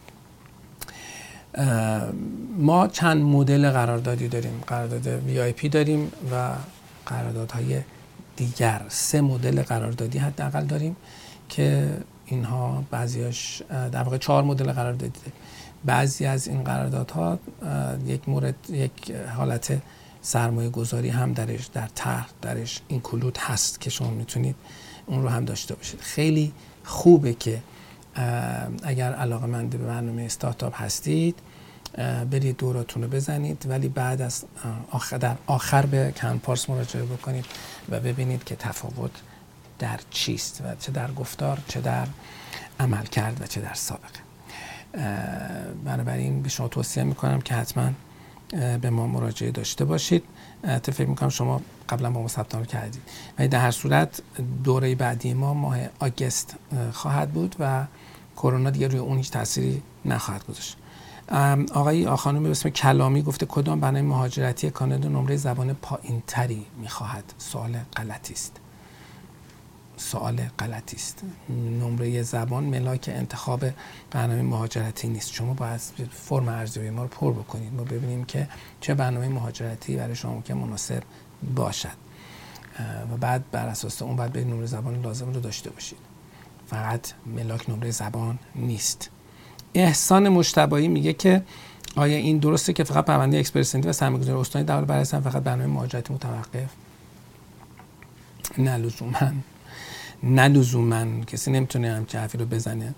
ما چند مدل قراردادی داریم. قرارداد وی آی پی داریم و قراردادهای دیگر. سه مدل قراردادی حداقل داریم که اینها بعضیاش در واقع چهار مدل قراردادی داریم. بعضی از این قراردادها یک مورد یک حالت سرمایه گذاری هم درش در طرح درش اینکلود هست که شما میتونید اون رو هم داشته باشید. خیلی خوبه که اگر علاقه‌مند به برنامه استارتاپ هستید برید دوراتون رو بزنید، ولی بعد از آخر در آخر به کمپارس مراجعه بکنید و ببینید که تفاوت در چیست و چه در گفتار، چه در عمل کرد و چه در سابقه. بنابراین به شما توصیه میکنم که حتما به ما مراجعه داشته باشید. فکر میکنم شما قبلا با ما ثبت نام کردید، ولی در هر صورت دوره بعدی ما ماه آگوست خواهد بود و کرونا دیگه روی اون هیچ تأثیری نخواهد گذاشت. آقای آخانم به اسم کلامی گفته کدام برنامه مهاجرتی کانادا نمره زبان پایین‌تری می‌خواهد؟ سوال غلطی است. سوال غلطی است. نمره زبان ملاک انتخاب برنامه مهاجرتی نیست. شما باید فرم ارزیابی ما رو پر بکنید، ما ببینیم که چه برنامه مهاجرتی برای شما که مناسب باشد و بعد بر اساس اون باید به نمره زبان لازم رو داشته باشید. فقط ملاک نمره زبان نیست. احسان مجتبی میگه که آیا این درسته که فقط پرونده اکسپرسنتی و سرمایه‌گذاری استانی در حال بررسی فقط برنامه مهاجرتی متوقف؟ نه لزوما نه لزوما کسی نمیتونه همچین حرفی رو بزنه.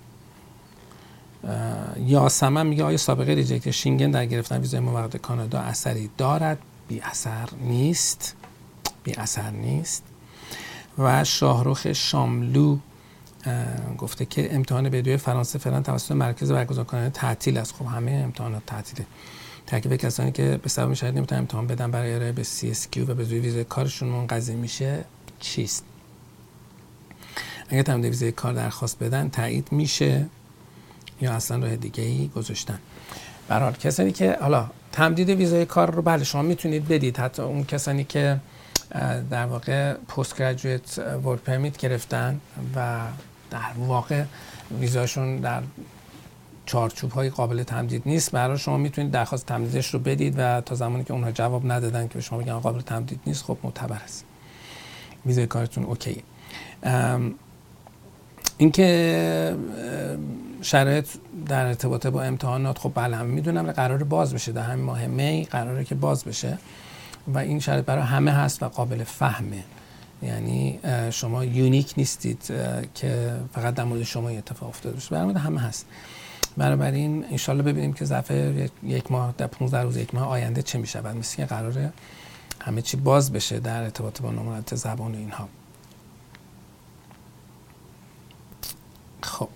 یاسمن میگه آیا سابقه ریجکت شینگن در گرفتن ویزای موقت کانادا اثری دارد؟ بی اثر نیست. بی اثر نیست. و شاهرخ شاملو گفته که امتحان بدوی فرانسه فعلا توسط مرکز برگزار کننده تعطیل است. خب همه امتحانات تعطیله. ترکیب کسانی که به سبب شرایط نمیتونن امتحان بدن برای ارائه به سی اس کیو و به زودی ویزای کارشون منقضی میشه چیست؟ اگر تمدید ویزای کار درخواست بدن تایید میشه یا اصلا راه دیگه‌ای گذاشتن؟ به هر حال کسانی که حالا تمدید ویزای کار رو بله شما میتونید بدید، حتی اون کسانی که در واقع پست گریجویت ورک پرمیت گرفتن و در واقع ویزاشون در چارچوب‌های قابل تمدید نیست، برای شما میتونید درخواست تمدیدش رو بدید و تا زمانی که اونها جواب ندادن که به شما بگن قابل تمدید نیست، خب معتبر است، ویزای کارتون اوکیه. اینکه شرایط در ارتباط با امتحانات خب بله هم میدونم قراره باز بشه، در همین ماه می قراره که باز بشه و این شرایط برای همه هست و قابل فهمه، یعنی شما یونیک نیستید که فقط در مورد شما اتفاق افتاده باشه، برای مورد همه هست. بنابراین انشالله ببینیم که ظرف یک ماه در پانزده روز یک ماه آینده چه میشه. بعد مثل که قراره همه چی باز بشه در ارتباط با نمرات زبان و اینها. خب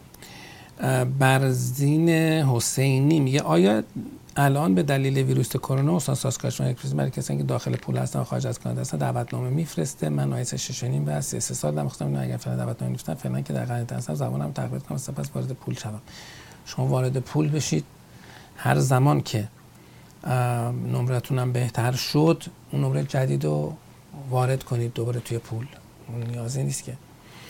برزین حسینی میگه آیا الان به دلیل ویروس کرونا استان ساسکاچوان اکسپرس برای کسانی که داخل پول هستن و خارج از کانادا هستن دعوتنامه میفرسته؟ من آیس شش و نیم و سه سال دارم، خواستم اگر فعلا دعوتنامه نوشتم فعلا که در قرنطینه هستم زبانم تقویت کنم سپس وارد پول شوم. شما وارد پول بشید، هر زمان که نمرتونم بهتر شد اون نمره جدید رو وارد کنید دوباره توی پول، نیازی نیست که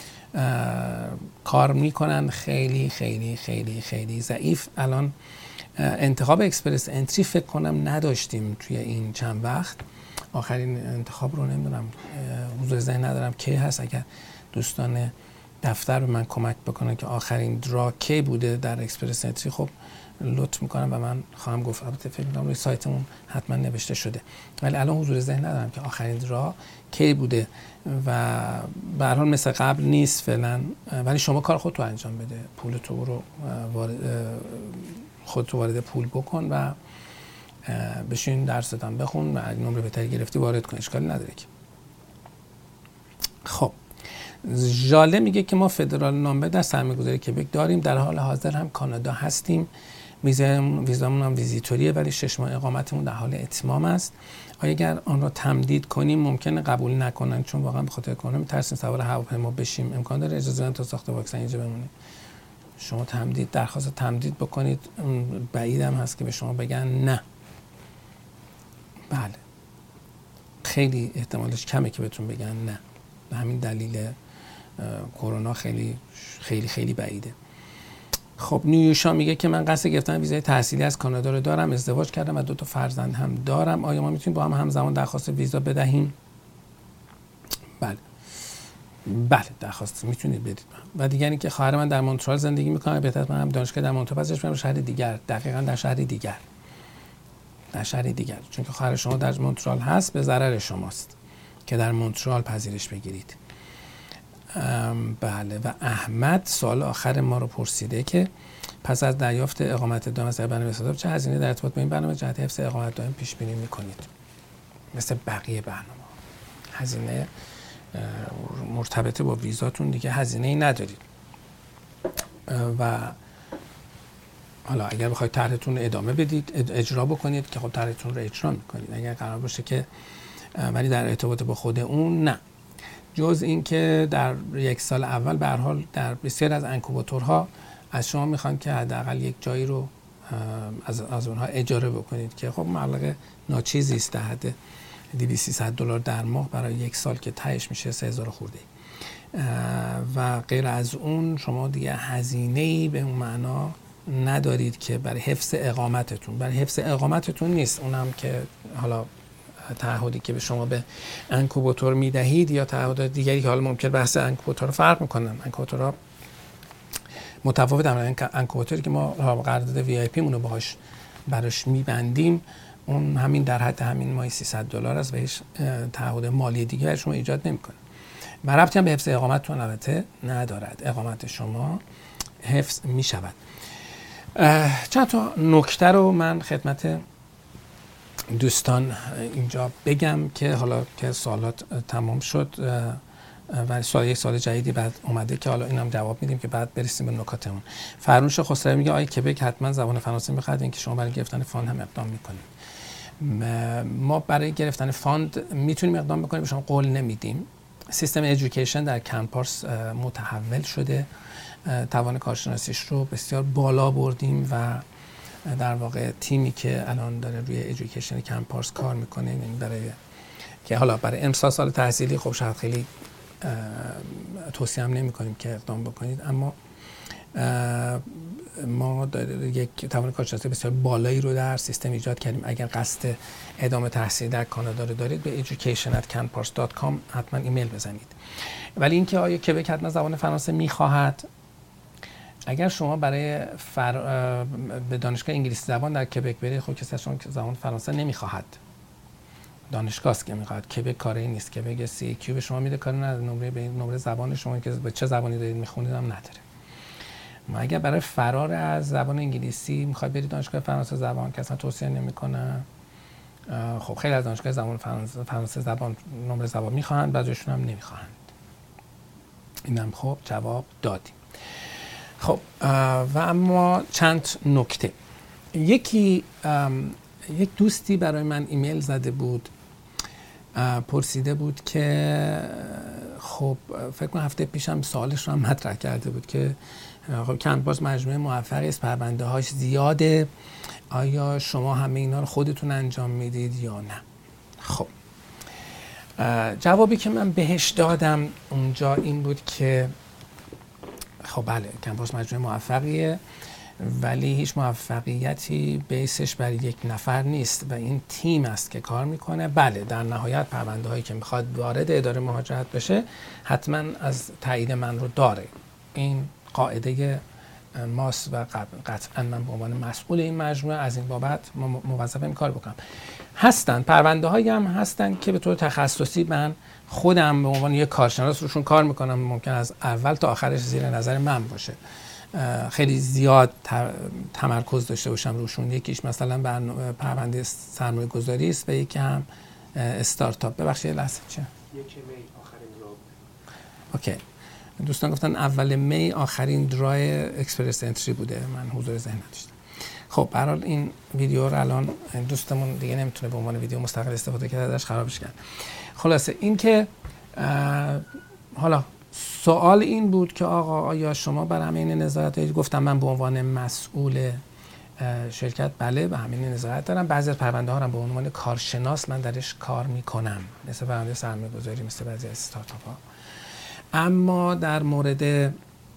کار میکنن خیلی خیلی خیلی خیلی ضعیف. الان انتخاب اکسپرس انتری فکر کنم نداشتیم توی این چند وقت، آخرین انتخاب رو نمیدونم حضور ذهن ندارم کی هست، اگر دوستان دفتر به من کمک بکنن که آخرین درا کی بوده در اکسپرس انتری خب لطف میکنم و من خواهم گفت. البته فکر میکنم روی سایتمون حتما نوشته شده ولی الان حضور ذهن ندارم که آخرین درا کی بوده و به هر حال مثل قبل نیست فعلا، ولی شما کار خودتو انجام بده، پول تو رو وارد خودتو وارد پول بکن و بشین درستان بخون و اگه نمره بهتری گرفتی وارد کن، اشکالی نداره که. خب ژاله میگه که ما فدرال نامبر در سرمایه‌گذاری کبک داریم، در حال حاضر هم کانادا هستیم، ویزامون ویزامون هم ویزیتوریه ولی شش ماه اقامتمون در حال اتمام است. آیا اگر آن را تمدید کنیم ممکنه قبول نکنن چون واقعا به خاطر کرونا میترسیم سوار هواپیما بشیم، امکان داره اجازه بدن تا ساخت واکسن اینجا بمونیم؟ شما تمدید درخواست تمدید بکنید، بعیدم هست که به شما بگن نه. بله خیلی احتمالش کمه که بهتون بگن نه، به همین دلیل کرونا خیلی خیلی خیلی بعیده. خب نیوشا میگه که من قصد گرفتن ویزای تحصیلی از کانادا رو دارم، ازدواج کردم و دو تا فرزند هم دارم، آیا ما میتونیم با هم همزمان درخواست ویزا بدهیم؟ بله بله درخواست میتونید بدید. و دیگری که خواهر من در مونترال زندگی میکنه، بهتر من هم دانشگاه در مونترال پسش برم شهر دیگر، دقیقاً در شهر دیگر در شهر دیگر چون که خواهر شما در مونترال هست به ضرر شماست که در مونترال پذیرش بگیرید. بله و احمد سوال آخر ما رو پرسیده که پس از دریافت اقامت دائم از برنامه استارتاپ چه هزینه در ارتباط با این برنامه جهت حفظ اقامت دائم پیش بینی میکنید؟ مثل بقیه برنامه هزینه مرتبط با ویزاتون دیگه هزینه ای ندارید و حالا اگر بخواید طرحتون رو ادامه بدید اجرا بکنید که خب طرحتون رو اجرا میکنید، اگر قرار باشه که ولی در ارتباط با خود اون نه، جز این که در یک سال اول به هر حال در بسیار از انکوباتورها از شما میخوان که حداقل یک جایی رو از از اونها اجاره بکنید که خب مبلغ ناچیزی است، در حد دویست سیصد دلار در ماه برای یک سال که تهش میشه سه هزار خورده و غیر از اون شما دیگه هزینه‌ای به اون معنا ندارید که برای حفظ اقامتتون، برای حفظ اقامتتون نیست، اونم که حالا تعهدی که به شما به انکوباتور میدهید یا تعهدات دیگری که حالا ممکن بحث انکوباتور فرق میکنن، انکوباتورها متفاوت هم، انکوباتوری که ما قرارداد وی آی پی مونو باهاش براش میبندیم اون همین در حد همین ماهی سیصد دلار است و هیچ تعهد مالی دیگه شما ایجاد نمیکنه و ربطی هم به حفظ اقامتتون البته ندارد، اقامت شما حفظ میشود. چند تا نکته رو من خدمت دوستان اینجا بگم که حالا که سوالات تمام شد و سوال یک سوال جدیدی بعد اومده که حالا اینم جواب میدیم که بعد برسیم به نکاتمون. فرنوش خسروی میگه آیا کبک حتما زبان فرانسه میخواد اینکه شما برای گرفتن فاند هم اقدام میکنید؟ ما برای گرفتن فاند میتونیم اقدام بکنیم، شما قول نمیدیم. سیستم ادویکیشن در کمپارس متحول شده، توان کارشناسیش رو بسیار بالا بردیم و در واقع تیمی که الان داره روی ادویکیشن کمپارس کار میکنه، یعنی برای که حالا برای امسال سال تحصیلی خب شاید خیلی توصیه هم نمی کنیم که اقدام بکنید، اما ما یک توان کارشناسی بسیار بالایی رو در سیستم ایجاد کردیم. اگر قصد ادامه تحصیل در کانادا رو دارید به education at canpars dot com حتما ایمیل بزنید. ولی اینکه آیا کبک حتما زبان فرانسه میخواهد، اگر شما برای فر... به دانشگاه انگلیسی زبان در کبک برید، خب کسی از شما زبان فرانسه نمیخواهد، دانشگاه است که میخواد. کبک کاری نیست که بگه سی کیو به شما میده، کاری نداره نمره به نمره زبان شما که به چه زبانی دارید میخونید هم نداره. ما اگر برای فرار از زبان انگلیسی میخواید برید دانشگاه فرانسه زبان که اصلا توصیه نمیکنم، خب خیلی از دانشگاه زبان فرانسه, فرانسه زبان نمره زبان میخواهند، بعضیشون هم نمیخواهند. اینم خب جواب دادیم. خب و اما چند نکته. یکی یک دوستی برای من ایمیل زده بود، پرسیده بود که خب فکر کنم هفته پیشم سوالش رو هم مطرح کرده بود که خب کمپارس مجموعه موفقی است، پرونده هاش زیاده، آیا شما همه اینا رو خودتون انجام میدید یا نه؟ خب جوابی که من بهش دادم اونجا این بود که خب بله کمپارس مجموعه موفقیه، ولی هیچ موفقیتی بیسش برای یک نفر نیست و این تیم است که کار میکنه. بله در نهایت پرونده هایی که میخواد وارد اداره مهاجرت بشه حتما از تایید من رو داره، این قاعده ماست و قطعا من به عنوان مسئول این مجموعه از این بابت موظفم این کار بکنم. هستن پرونده هایی هم هستن که به طور تخصصی من خودم به عنوان یک کارشناس روشون کار میکنم، ممکن از اول تا آخرش زیر نظر من باشه، خیلی زیاد تمرکز داشته باشم روشون. یکیش مثلا پرونده سرمایه گذاری است و یکی هم استارتاپ. ببخشید لحظه چه؟ یک می آخرین درا. اوکی. دوستان گفتن اول می آخرین درای اکسپرس انتری بوده، من حضور ذهن نداشتم. خب به هر حال این ویدیو رو الان دوستمون دیگه نمیتونه به عنوان ویدیو مستقل استفاده کنه، ازش خرابش کرد. خلاصه این که حالا سوال این بود که آقا آیا شما بر همین نظارت دارید؟ گفتم من به عنوان مسئول شرکت بله به همین نظارت دارم. بعضی از پرونده ها رو به عنوان کارشناس من درش کار میکنم، مثل پرونده سرمایه گذاری، مثل بعضی از استارتاپ ها. اما در مورد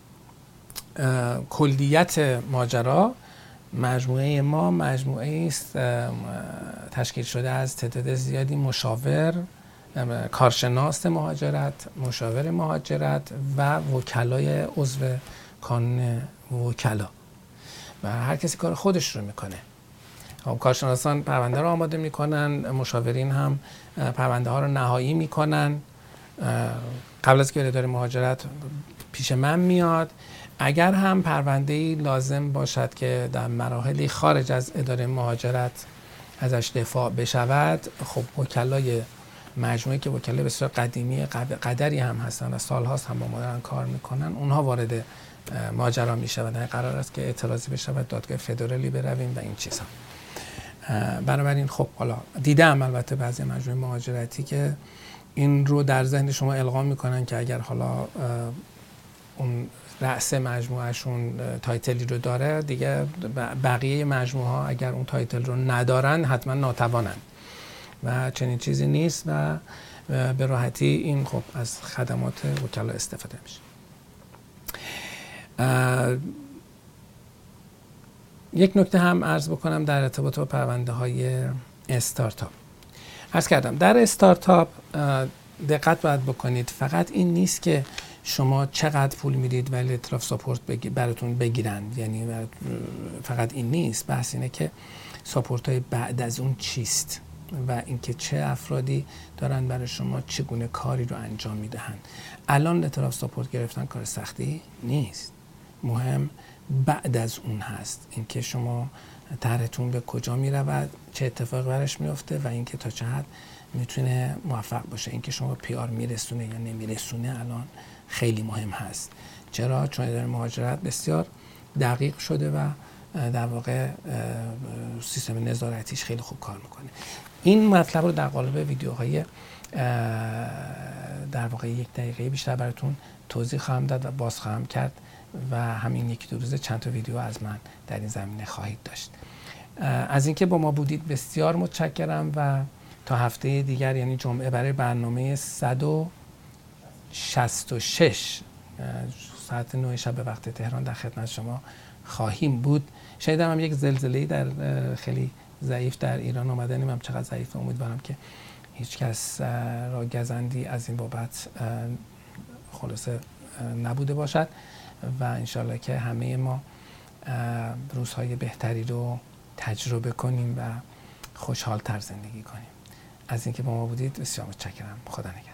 کلیت ماجرا مجموعه ما مجموعه است تشکیل شده از تعداد زیادی مشاور، کارشناس مهاجرت، مشاور مهاجرت و وکلای عضو کانون وکلا و هر کسی کار خودش رو میکنه. خب کارشناسان پرونده رو آماده میکنن، مشاورین هم پرونده ها رو نهایی میکنن. قبل از که اداره مهاجرت پیش من میاد. اگر هم پرونده‌ای لازم باشد که در مراحلی خارج از اداره مهاجرت ازش دفاع بشود، خب وکلای مجموعه که وکلای بسیار قدیمی قدری هم هستن و سالهاست هم با ما دارن کار میکنن، اونها وارد ماجرا میشوند. قرار است که اعتراضی بشود دادگاه فدرالی برویم و این چیزها. بنابراین خب حالا دیدم البته بعضی مجموعه مهاجرتی که این رو در ذهن شما القا میکنن که اگر حالا اون رأس مجموعهشون تایتلی رو داره، دیگه بقیه مجموعه ها اگر اون تایتل رو ندارن حتما ناتوانن و چنین چیزی نیست و به راحتی این خب از خدمات وکلا استفاده میشه. یک نکته هم عرض بکنم در ارتباط با پرونده های استارتاپ. عرض کردم در استارتاپ دقت باید بکنید، فقط این نیست که شما چقدر پول میدید ولی لیتر آف ساپورت بگی براتون بگیرن، یعنی فقط این نیست، بحث اینه که ساپورت های بعد از اون چیست و اینکه چه افرادی دارن برای شما چگونه کاری رو انجام میدهن. الان لیتر آف ساپورت گرفتن کار سختی نیست، مهم بعد از اون هست، اینکه شما طرحتون به کجا میرود، چه اتفاقی براش میفته و اینکه تا چه حد میتونه موفق باشه. اینکه شما پی آر میرسونه یا نمیرسونه الان خیلی مهم هست. چرا؟ چون اداره مهاجرت بسیار دقیق شده و در واقع سیستم نظارتیش خیلی خوب کار میکنه. این مطلب رو در قالب ویدیوهای در واقع یک دقیقه بیشتر براتون توضیح خواهم داد و باز خواهم کرد و همین یکی دو روزه چند تا ویدیو از من در این زمینه خواهید داشت. از اینکه با ما بودید بسیار متشکرم و تا هفته دیگر یعنی جمعه برای برنامه صد و شصت و شش ساعت نه شب به وقت تهران در خدمت شما خواهیم بود. شنیدم هم یک زلزله‌ای در خیلی ضعیف در ایران اومده، نمیدونم چقدر ضعیف، امیدوارم که هیچ کس را گزندی از این بابت خلاصه نبوده باشد و انشالله که همه ما روزهای بهتری رو تجربه کنیم و خوشحال‌تر زندگی کنیم. از اینکه با ما بودید بسیار متشکرم. خدا نگهدار.